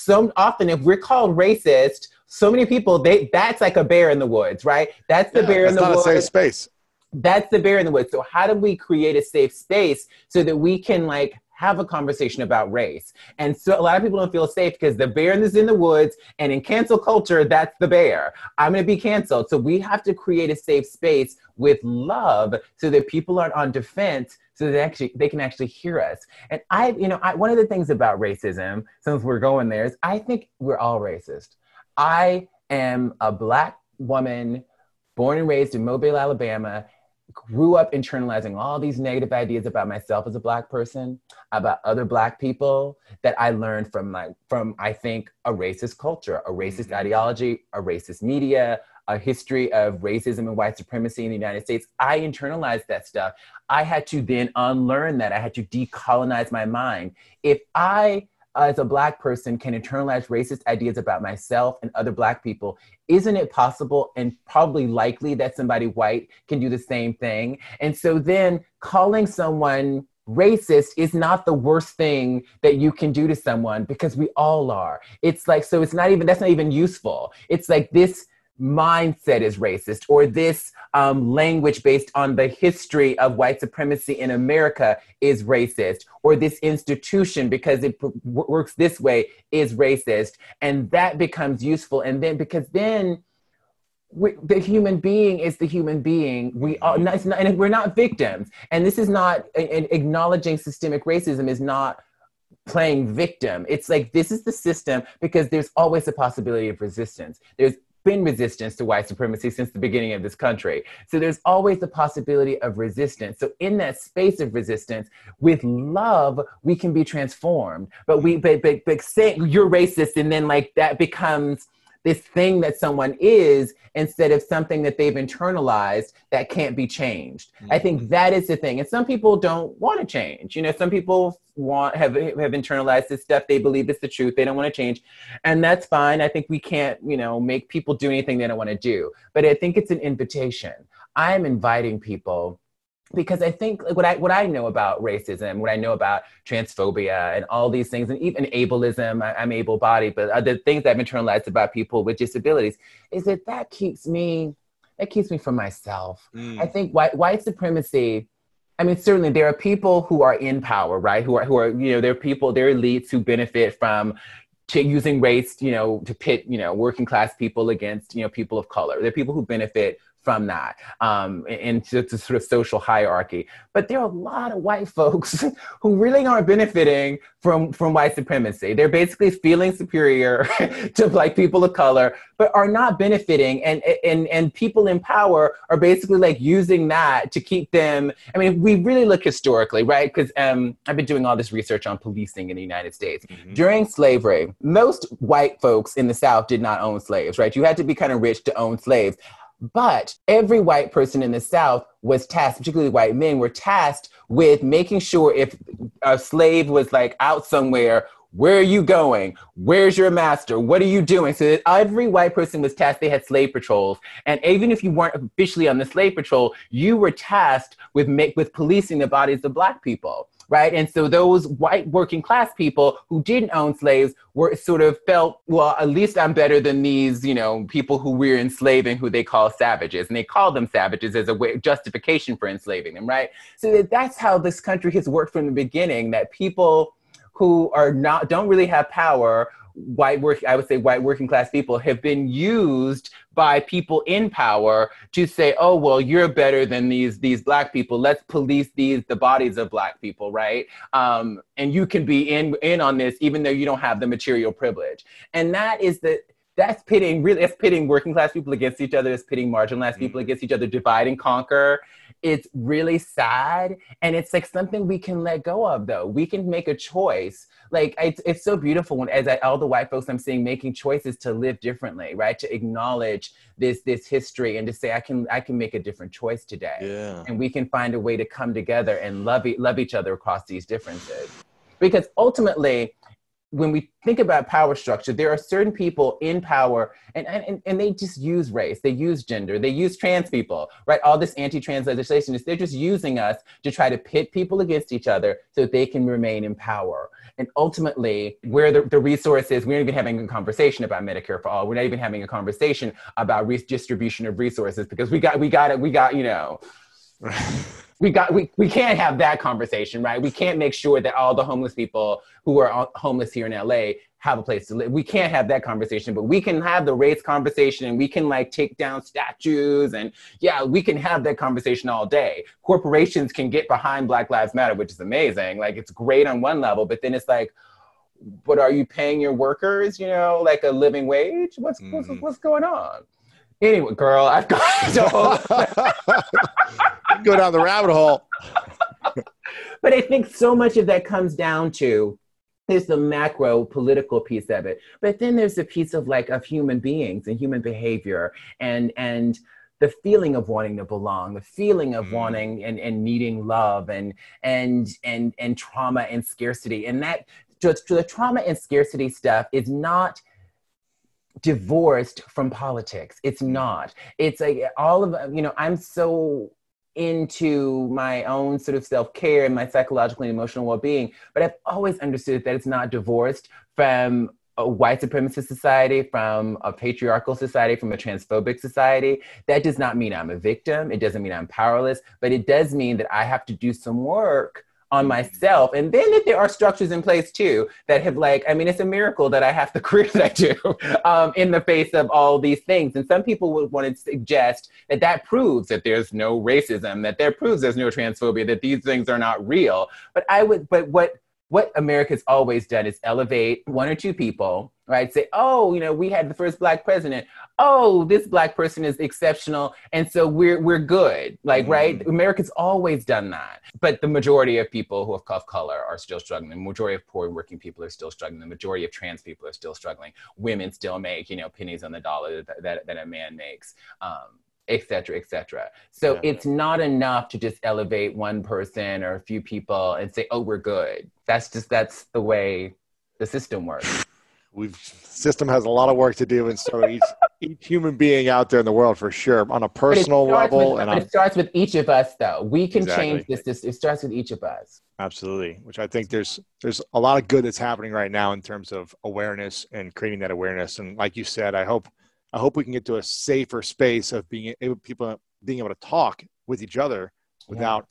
called racist, so many people, that's like a bear in the woods, right? That's the bear in the woods. That's not a safe space. That's the bear in the woods. So how do we create a safe space so that we can like have a conversation about race? And so a lot of people don't feel safe because the bear is in the woods, and in cancel culture, that's the bear. I'm going to be canceled. So we have to create a safe space with love so that people aren't on defense, so that they can actually hear us. And one of the things about racism, since we're going there, is I think we're all racist. I am a Black woman born and raised in Mobile, Alabama, grew up internalizing all these negative ideas about myself as a Black person, about other Black people, that I learned from I think, a racist culture, a racist ideology, a racist media, a history of racism and white supremacy in the United States. I internalized that stuff. I had to then unlearn that. I had to decolonize my mind. If I, as a Black person, can internalize racist ideas about myself and other Black people, isn't it possible and probably likely that somebody white can do the same thing? And so then calling someone racist is not the worst thing that you can do to someone, because we all are. It's like, so that's not even useful. It's like this mindset is racist, or this language based on the history of white supremacy in America is racist, or this institution, because it works this way, is racist. And that becomes useful. And then, because then the human being is the human being. And we're not victims. And this is not, acknowledging systemic racism is not playing victim. It's like, this is the system, because there's always a possibility of resistance. There's been resistance to white supremacy since the beginning of this country. So there's always the possibility of resistance. So in that space of resistance, with love, we can be transformed. But saying you're racist, and then like that becomes this thing that someone is, instead of something that they've internalized that can't be changed. I think that is the thing. And some people don't want to change. Some people have internalized this stuff. They believe it's the truth. They don't want to change. And that's fine. I think we can't, make people do anything they don't want to do. But I think it's an invitation. I'm inviting people, because I think what I know about racism, what I know about transphobia and all these things, and even ableism, I'm able-bodied, but the things I've internalized about people with disabilities, is that keeps me from myself. I think white supremacy I mean, certainly there are people who are in power, right? Who are, there are people, there are elites who benefit from using race, to pit, working class people against, people of color. There are people who benefit from that, and to sort of social hierarchy. But there are a lot of white folks who really aren't benefiting from white supremacy. They're basically feeling superior to Black people of color, but are not benefiting. And people in power are basically like using that to keep them. I mean, we really look historically, right? Because I've been doing all this research on policing in the United States. Mm-hmm. During slavery, most white folks in the South did not own slaves, right? You had to be kind of rich to own slaves. But every white person in the South was tasked, particularly white men, were tasked with making sure if a slave was like out somewhere, where are you going? Where's your master? What are you doing? So that every white person was tasked, they had slave patrols. And even if you weren't officially on the slave patrol, you were tasked with policing the bodies of Black people. Right. And so those white working class people who didn't own slaves were sort of felt, well, at least I'm better than these, people who we're enslaving, who they call savages. And they call them savages as a way justification for enslaving them. Right. So that's how this country has worked from the beginning, that people who don't really have power, white working class people, have been used by people in power to say, oh, well, you're better than these Black people. Let's police the bodies of Black people, right? And you can be in on this, even though you don't have the material privilege. And that's pitting working class people against each other. It's pitting marginalized people against each other, divide and conquer. It's really sad. And it's like something we can let go of, though. We can make a choice. Like, it's so beautiful when, all the white folks I'm seeing making choices to live differently, right? To acknowledge this history and to say, I can make a different choice today. Yeah. And we can find a way to come together and love each other across these differences. Because ultimately, when we think about power structure, there are certain people in power and they just use race, they use gender, they use trans people, right? All this anti-trans legislation they're just using us to try to pit people against each other so that they can remain in power. And ultimately, where the resources, we're not even having a conversation about Medicare for all. We're not even having a conversation about redistribution of resources because we can't have that conversation, right? We can't make sure that all the homeless people who are homeless here in LA have a place to live. We can't have that conversation, but we can have the race conversation and we can take down statues and we can have that conversation all day. Corporations can get behind Black Lives Matter, which is amazing. It's great on one level, but then it's but are you paying your workers, a living wage? What's going on? Anyway, girl, I've got to go down the rabbit hole. But I think so much of that comes down to, there's the macro political piece of it, but then there's the piece of human beings and human behavior and the feeling of wanting to belong, the feeling of wanting and needing love and trauma and scarcity. And that the trauma and scarcity stuff is not divorced from politics. It's not. It's I'm so into my own sort of self-care and my psychological and emotional well-being, but I've always understood that it's not divorced from a white supremacist society, from a patriarchal society, from a transphobic society. That does not mean I'm a victim. It doesn't mean I'm powerless, but it does mean that I have to do some work on myself. And then that there are structures in place too that have it's a miracle that I have the career that I do in the face of all these things. And some people would want to suggest that proves that there's no racism, that proves there's no transphobia, that these things are not real. But what America's always done is elevate one or two people, right? Say, oh, we had the first Black president. Oh, this Black person is exceptional. And so we're good. Right? America's always done that. But the majority of people who have color are still struggling. The majority of poor working people are still struggling. The majority of trans people are still struggling. Women still make, pennies on the dollar that a man makes. Et cetera, et cetera. So it's not enough to just elevate one person or a few people and say, oh, we're good. That's the way the system works. System has a lot of work to do, and so each human being out there in the world, for sure, on a personal level. It starts with each of us, though. We can change this. It starts with each of us. Absolutely, which I think there's a lot of good that's happening right now in terms of awareness and creating that awareness. And like you said, I hope we can get to a safer space of people being able to talk with each other without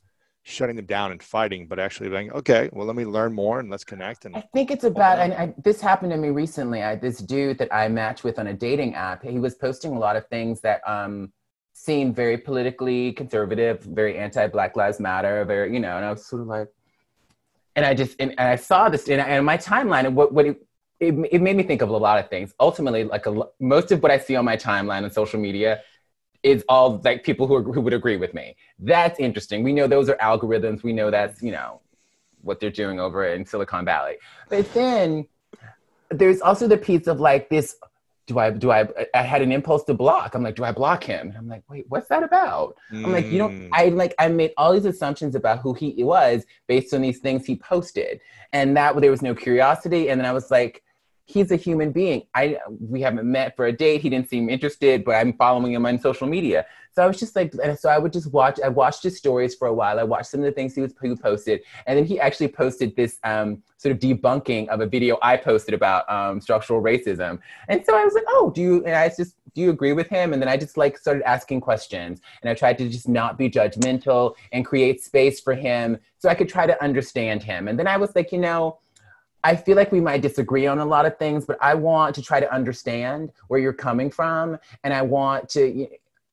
shutting them down and fighting, but actually being, okay, well, let me learn more and let's connect. And I think it's about, and this happened to me recently. This dude that I matched with on a dating app, he was posting a lot of things that seemed very politically conservative, very anti-Black Lives Matter, very, and I was sort of like, and I saw this, and my timeline, and it made me think of a lot of things. Ultimately, like most of what I see on my timeline on social media is all like people who would agree with me. That's interesting. We know those are algorithms. We know that's, what they're doing over in Silicon Valley. But then there's also the piece of like this, I had an impulse to block. I'm like, do I block him? And I'm like, wait, what's that about? I'm like, I made all these assumptions about who he was based on these things he posted. And that there was no curiosity. And then I was like, he's a human being. We haven't met for a date. He didn't seem interested, but I'm following him on social media. So I was just like, and so I would just watch. I watched his stories for a while. I watched some of the things he posted, and then he actually posted this sort of debunking of a video I posted about structural racism. And so I was like, oh, do you agree with him? And then I just like started asking questions, and I tried to just not be judgmental and create space for him so I could try to understand him. And then I was like, I feel like we might disagree on a lot of things, but I want to try to understand where you're coming from. And I want to,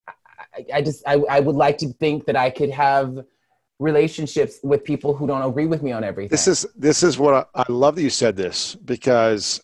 I would like to think that I could have relationships with people who don't agree with me on everything. This is what I love that you said this, because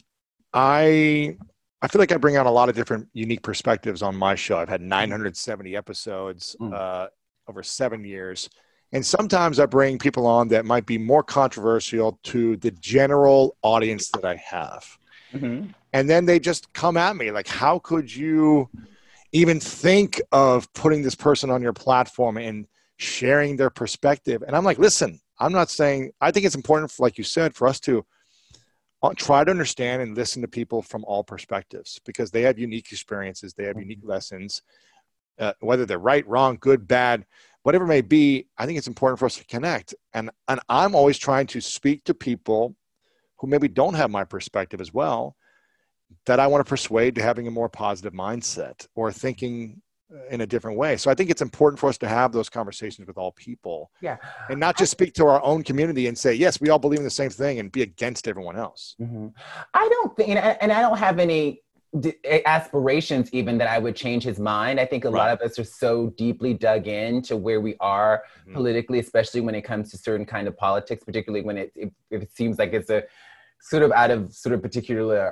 I feel like I bring out a lot of different unique perspectives on my show. I've had 970 episodes over 7 years. And sometimes I bring people on that might be more controversial to the general audience that I have. Mm-hmm. And then they just come at me like, how could you even think of putting this person on your platform and sharing their perspective? And I'm like, listen, I'm not saying, I think it's important, like you said, for us to try to understand and listen to people from all perspectives, because they have unique experiences. They have unique lessons, whether they're right, wrong, good, bad, whatever it may be. I think it's important for us to connect. And I'm always trying to speak to people who maybe don't have my perspective as well, that I want to persuade to having a more positive mindset or thinking in a different way. So I think it's important for us to have those conversations with all people. Yeah. And not just speak to our own community and say, yes, we all believe in the same thing, and be against everyone else. Mm-hmm. I don't think, and I don't have any aspirations even that I would change his mind. I think a lot of us are so deeply dug in to where we are politically, especially when it comes to certain kind of politics, particularly when it seems like it's a sort of out of sort of particular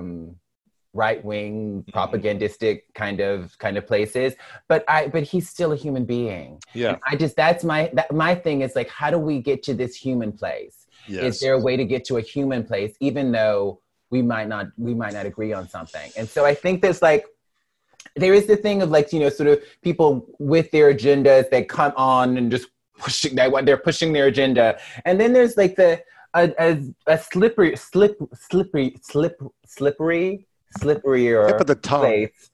right-wing propagandistic kind of places, but he's still a human being. Yeah. And that's my thing is like, how do we get to this human place? Yes. Is there a way to get to a human place, even though we might not agree on something? And so I think there is the thing of like, sort of people with their agendas that come on and just they're pushing their agenda. And then there's like a slippery tip of the tongue place.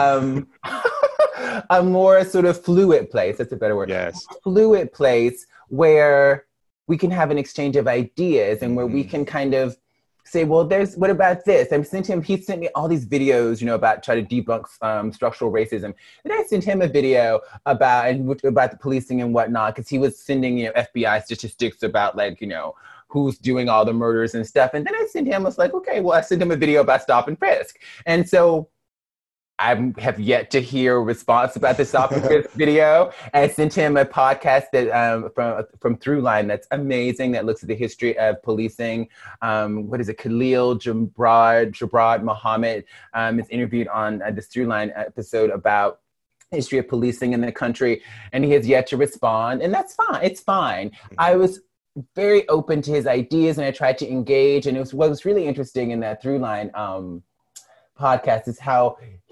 A more sort of fluid place. That's a better word. Yes. Fluid place where we can have an exchange of ideas and where we can kind of say, well, what about this? He sent me all these videos, about trying to debunk structural racism. And I sent him a video about the policing and whatnot, because he was sending, FBI statistics about like, who's doing all the murders and stuff. And then I sent him, I was like, okay, well, I sent him a video about stop and frisk. And so I have yet to hear a response about the stop and frisk video. And I sent him a podcast that from Throughline that's amazing, that looks at the history of policing. What is it? Khalil Jabrad Muhammad is interviewed on this Throughline episode about history of policing in the country. And he has yet to respond. And that's fine. It's fine. I was very open to his ideas and I tried to engage. And what was really interesting in that Throughline podcast is how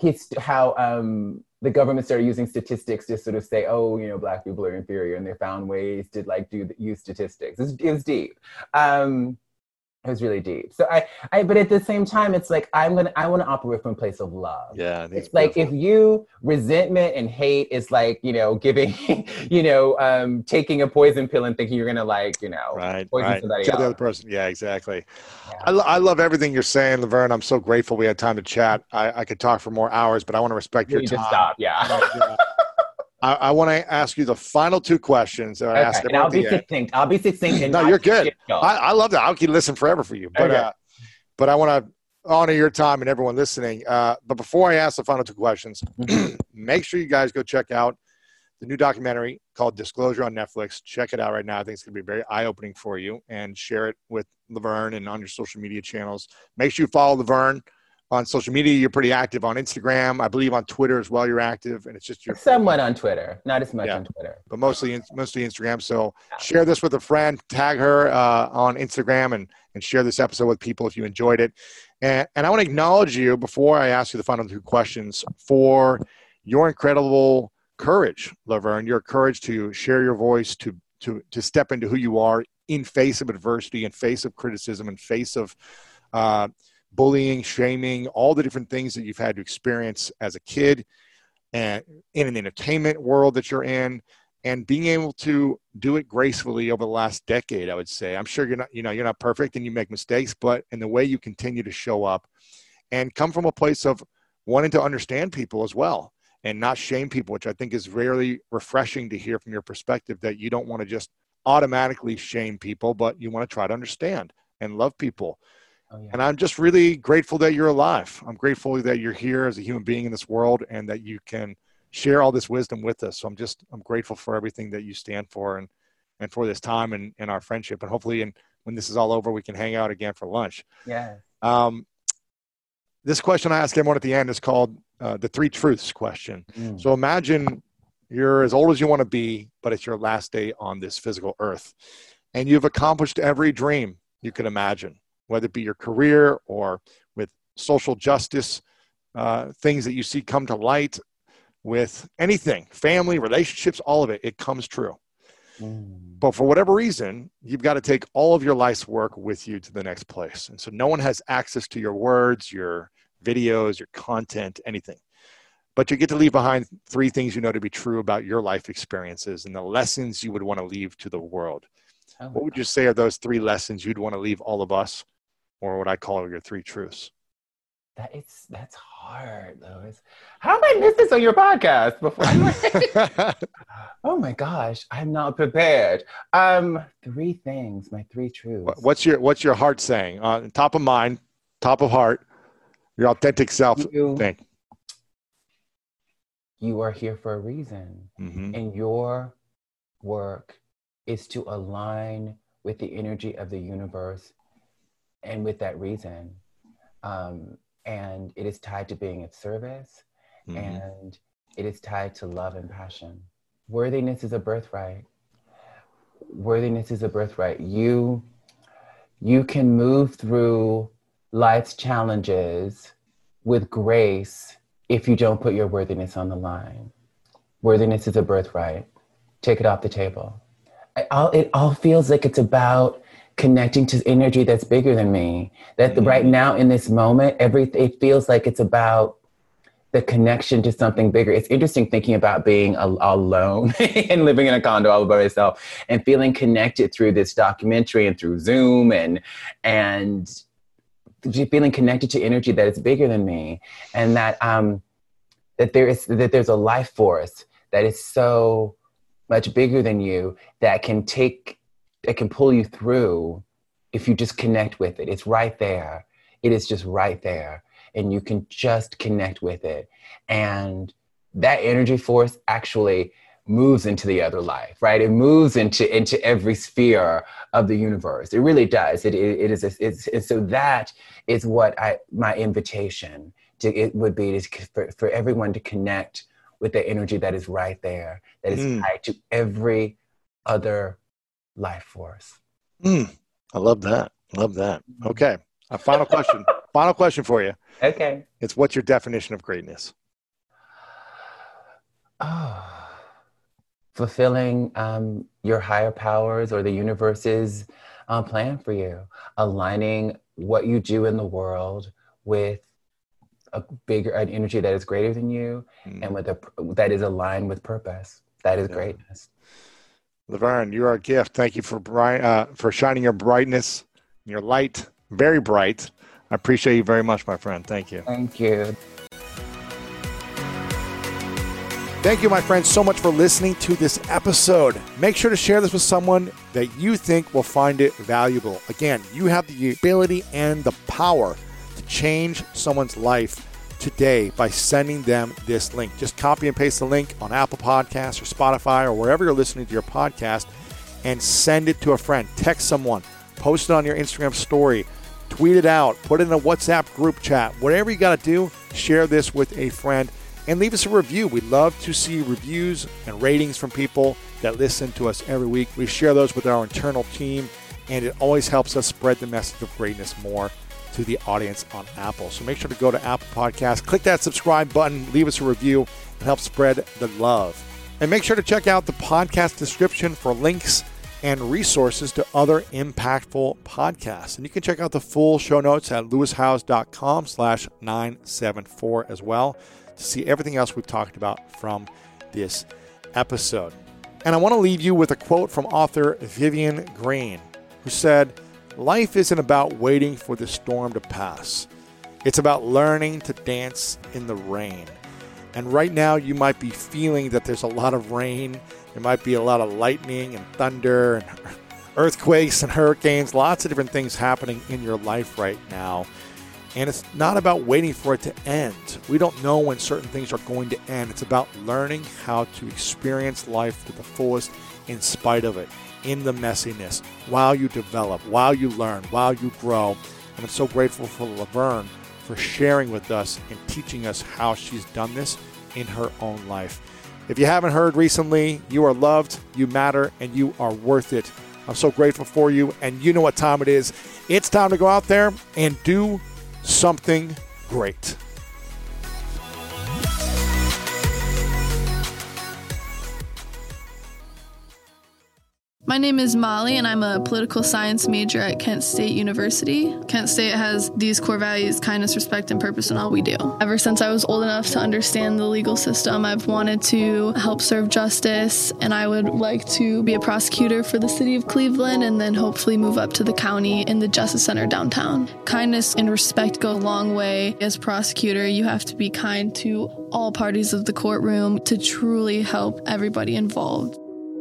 the government started using statistics to sort of say, oh, Black people are inferior, and they found ways to like use statistics. It was deep. It was really deep. So but at the same time, it's like, I want to operate from a place of love. Yeah. It's like, if you resentment and hate is like, giving, taking a poison pill and thinking you're going to like, poison somebody else. The other person. Yeah, exactly. Yeah. I love everything you're saying, Laverne. I'm so grateful we had time to chat. I could talk for more hours, but I want to respect your time. Just stop. Yeah. I want to ask you the final two questions that I asked and I'll be succinct. I'll be succinct. And no, you're good. I love that. I'll keep listening forever for you. But but I want to honor your time and everyone listening. But before I ask the final two questions, make sure you guys go check out the new documentary called Disclosure on Netflix. Check it out right now. I think it's going to be very eye-opening for you, and share it with Laverne and on your social media channels. Make sure you follow Laverne on social media. You're pretty active on Instagram. I believe on Twitter as well you're active. And it's just somewhat on Twitter. Not as much on Twitter. But mostly Instagram. So share this with a friend. Tag her on Instagram and share this episode with people if you enjoyed it. And I want to acknowledge you before I ask you the final two questions for your incredible courage, Laverne. Your courage to share your voice, to step into who you are in face of adversity, in face of criticism, in face of bullying, shaming, all the different things that you've had to experience as a kid and in an entertainment world that you're in, and being able to do it gracefully over the last decade. I would say, I'm sure you're not perfect and you make mistakes, but in the way you continue to show up and come from a place of wanting to understand people as well and not shame people, which I think is really refreshing to hear from your perspective, that you don't want to just automatically shame people, but you want to try to understand and love people. Oh, yeah. And I'm just really grateful that you're alive. I'm grateful that you're here as a human being in this world and that you can share all this wisdom with us. So I'm grateful for everything that you stand for and for this time and our friendship. And hopefully, when this is all over, we can hang out again for lunch. Yeah. This question I ask everyone at the end is called the 3 truths question. So imagine you're as old as you want to be, but it's your last day on this physical earth. And you've accomplished every dream you could imagine, whether it be your career or with social justice, things that you see come to light, with anything, family, relationships, all of it, it comes true. But for whatever reason, you've got to take all of your life's work with you to the next place. And so no one has access to your words, your videos, your content, anything. But you get to leave behind 3 things you know to be true about your life experiences and the lessons you would want to leave to the world. What would you say are those 3 lessons you'd want to leave all of us, or what I call your 3 truths? That's hard, though. How have I missed this on your podcast before? Oh my gosh, I'm not prepared. 3 things, my 3 truths. What's your heart saying? Top of mind, top of heart, your authentic self thing. You are here for a reason, and your work is to align with the energy of the universe and with that reason. And it is tied to being of service, and it is tied to love and passion. Worthiness is a birthright. Worthiness is a birthright. You can move through life's challenges with grace if you don't put your worthiness on the line. Worthiness is a birthright. Take it off the table. It all feels like it's about connecting to energy that's bigger than me. That right now in this moment, it feels like it's about the connection to something bigger. It's interesting thinking about being alone and living in a condo all by myself and feeling connected through this documentary and through Zoom and feeling connected to energy that is bigger than me, and that there's a life force that is so much bigger than you that can pull you through if you just connect with it. It's right there. It is just right there. And you can just connect with it. And that energy force actually moves into the other life, right? It moves into every sphere of the universe. It really does. So that is what my invitation would be for everyone to connect with the energy that is right there, that is tied to every other life force. I love that. Okay. A final question. Final question for you. Okay. It's, what's your definition of greatness? Fulfilling your higher powers or the universe's plan for you. Aligning what you do in the world with an energy that is greater than you and that is aligned with purpose. That is greatness. Laverne, you are a gift. Thank you for shining your brightness, your light, very bright. I appreciate you very much, my friend. Thank you. Thank you. Thank you, my friends, so much for listening to this episode. Make sure to share this with someone that you think will find it valuable. Again, you have the ability and the power to change someone's life today by sending them this link. Just copy and paste the link on Apple Podcasts or Spotify or wherever you're listening to your podcast and send it to a friend. Text someone, post it on your Instagram story, tweet it out, put it in a WhatsApp group chat. Whatever you got to do, share this with a friend and leave us a review. We'd love to see reviews and ratings from people that listen to us every week. We share those with our internal team, and it always helps us spread the message of greatness more to the audience on Apple. So make sure to go to Apple Podcasts, click that subscribe button, leave us a review, and help spread the love. And make sure to check out the podcast description for links and resources to other impactful podcasts. And you can check out the full show notes at lewishowes.com/974 as well to see everything else we've talked about from this episode. And I want to leave you with a quote from author Vivian Green, who said, "Life isn't about waiting for the storm to pass. It's about learning to dance in the rain." And right now you might be feeling that there's a lot of rain. There might be a lot of lightning and thunder and earthquakes and hurricanes, lots of different things happening in your life right now. And it's not about waiting for it to end. We don't know when certain things are going to end. It's about learning how to experience life to the fullest in spite of it, in the messiness, while you develop, while you learn, while you grow. And I'm so grateful for Laverne for sharing with us and teaching us how she's done this in her own life. If you haven't heard recently, you are loved, you matter, and you are worth it. I'm so grateful for you, and you know what time it is. It's time to go out there and do something great. My name is Molly, and I'm a political science major at Kent State University. Kent State has these core values: kindness, respect, and purpose in all we do. Ever since I was old enough to understand the legal system, I've wanted to help serve justice, and I would like to be a prosecutor for the city of Cleveland and then hopefully move up to the county in the Justice Center downtown. Kindness and respect go a long way. As a prosecutor, you have to be kind to all parties of the courtroom to truly help everybody involved.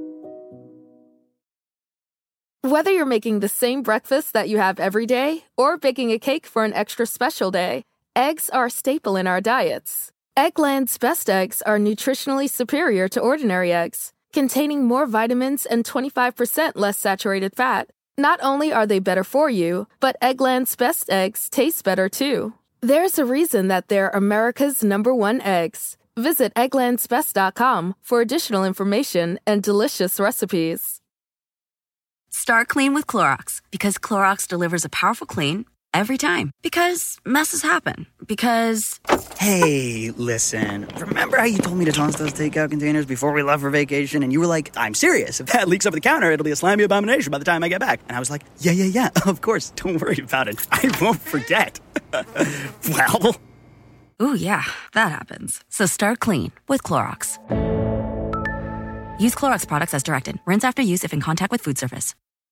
Whether you're making the same breakfast that you have every day or baking a cake for an extra special day, eggs are a staple in our diets. Eggland's Best Eggs are nutritionally superior to ordinary eggs, containing more vitamins and 25% less saturated fat. Not only are they better for you, but Eggland's Best Eggs taste better too. There's a reason that they're America's #1 eggs. Visit egglandsbest.com for additional information and delicious recipes. Start clean with Clorox, because Clorox delivers a powerful clean every time. Because messes happen. Because... Hey, listen. Remember how you told me to toss those takeout containers before we left for vacation? And you were like, I'm serious. If that leaks over the counter, it'll be a slimy abomination by the time I get back. And I was like, yeah, of course. Don't worry about it. I won't forget. Well... Ooh, yeah, that happens. So start clean with Clorox. Use Clorox products as directed. Rinse after use if in contact with food surface.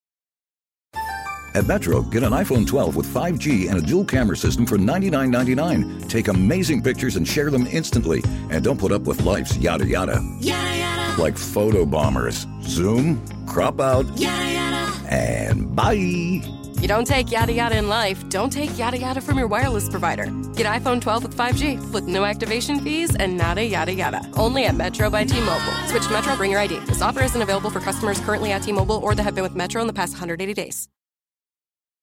At Metro, get an iPhone 12 with 5G and a dual camera system for $99.99. Take amazing pictures and share them instantly. And don't put up with life's yada yada. Yada yada. Like photo bombers. Zoom, crop out, yada yada. And bye. You don't take yada yada in life, don't take yada yada from your wireless provider. Get iPhone 12 with 5G with no activation fees and nada yada yada. Only at Metro by T-Mobile. Switch to Metro, bring your ID. This offer isn't available for customers currently at T-Mobile or that have been with Metro in the past 180 days.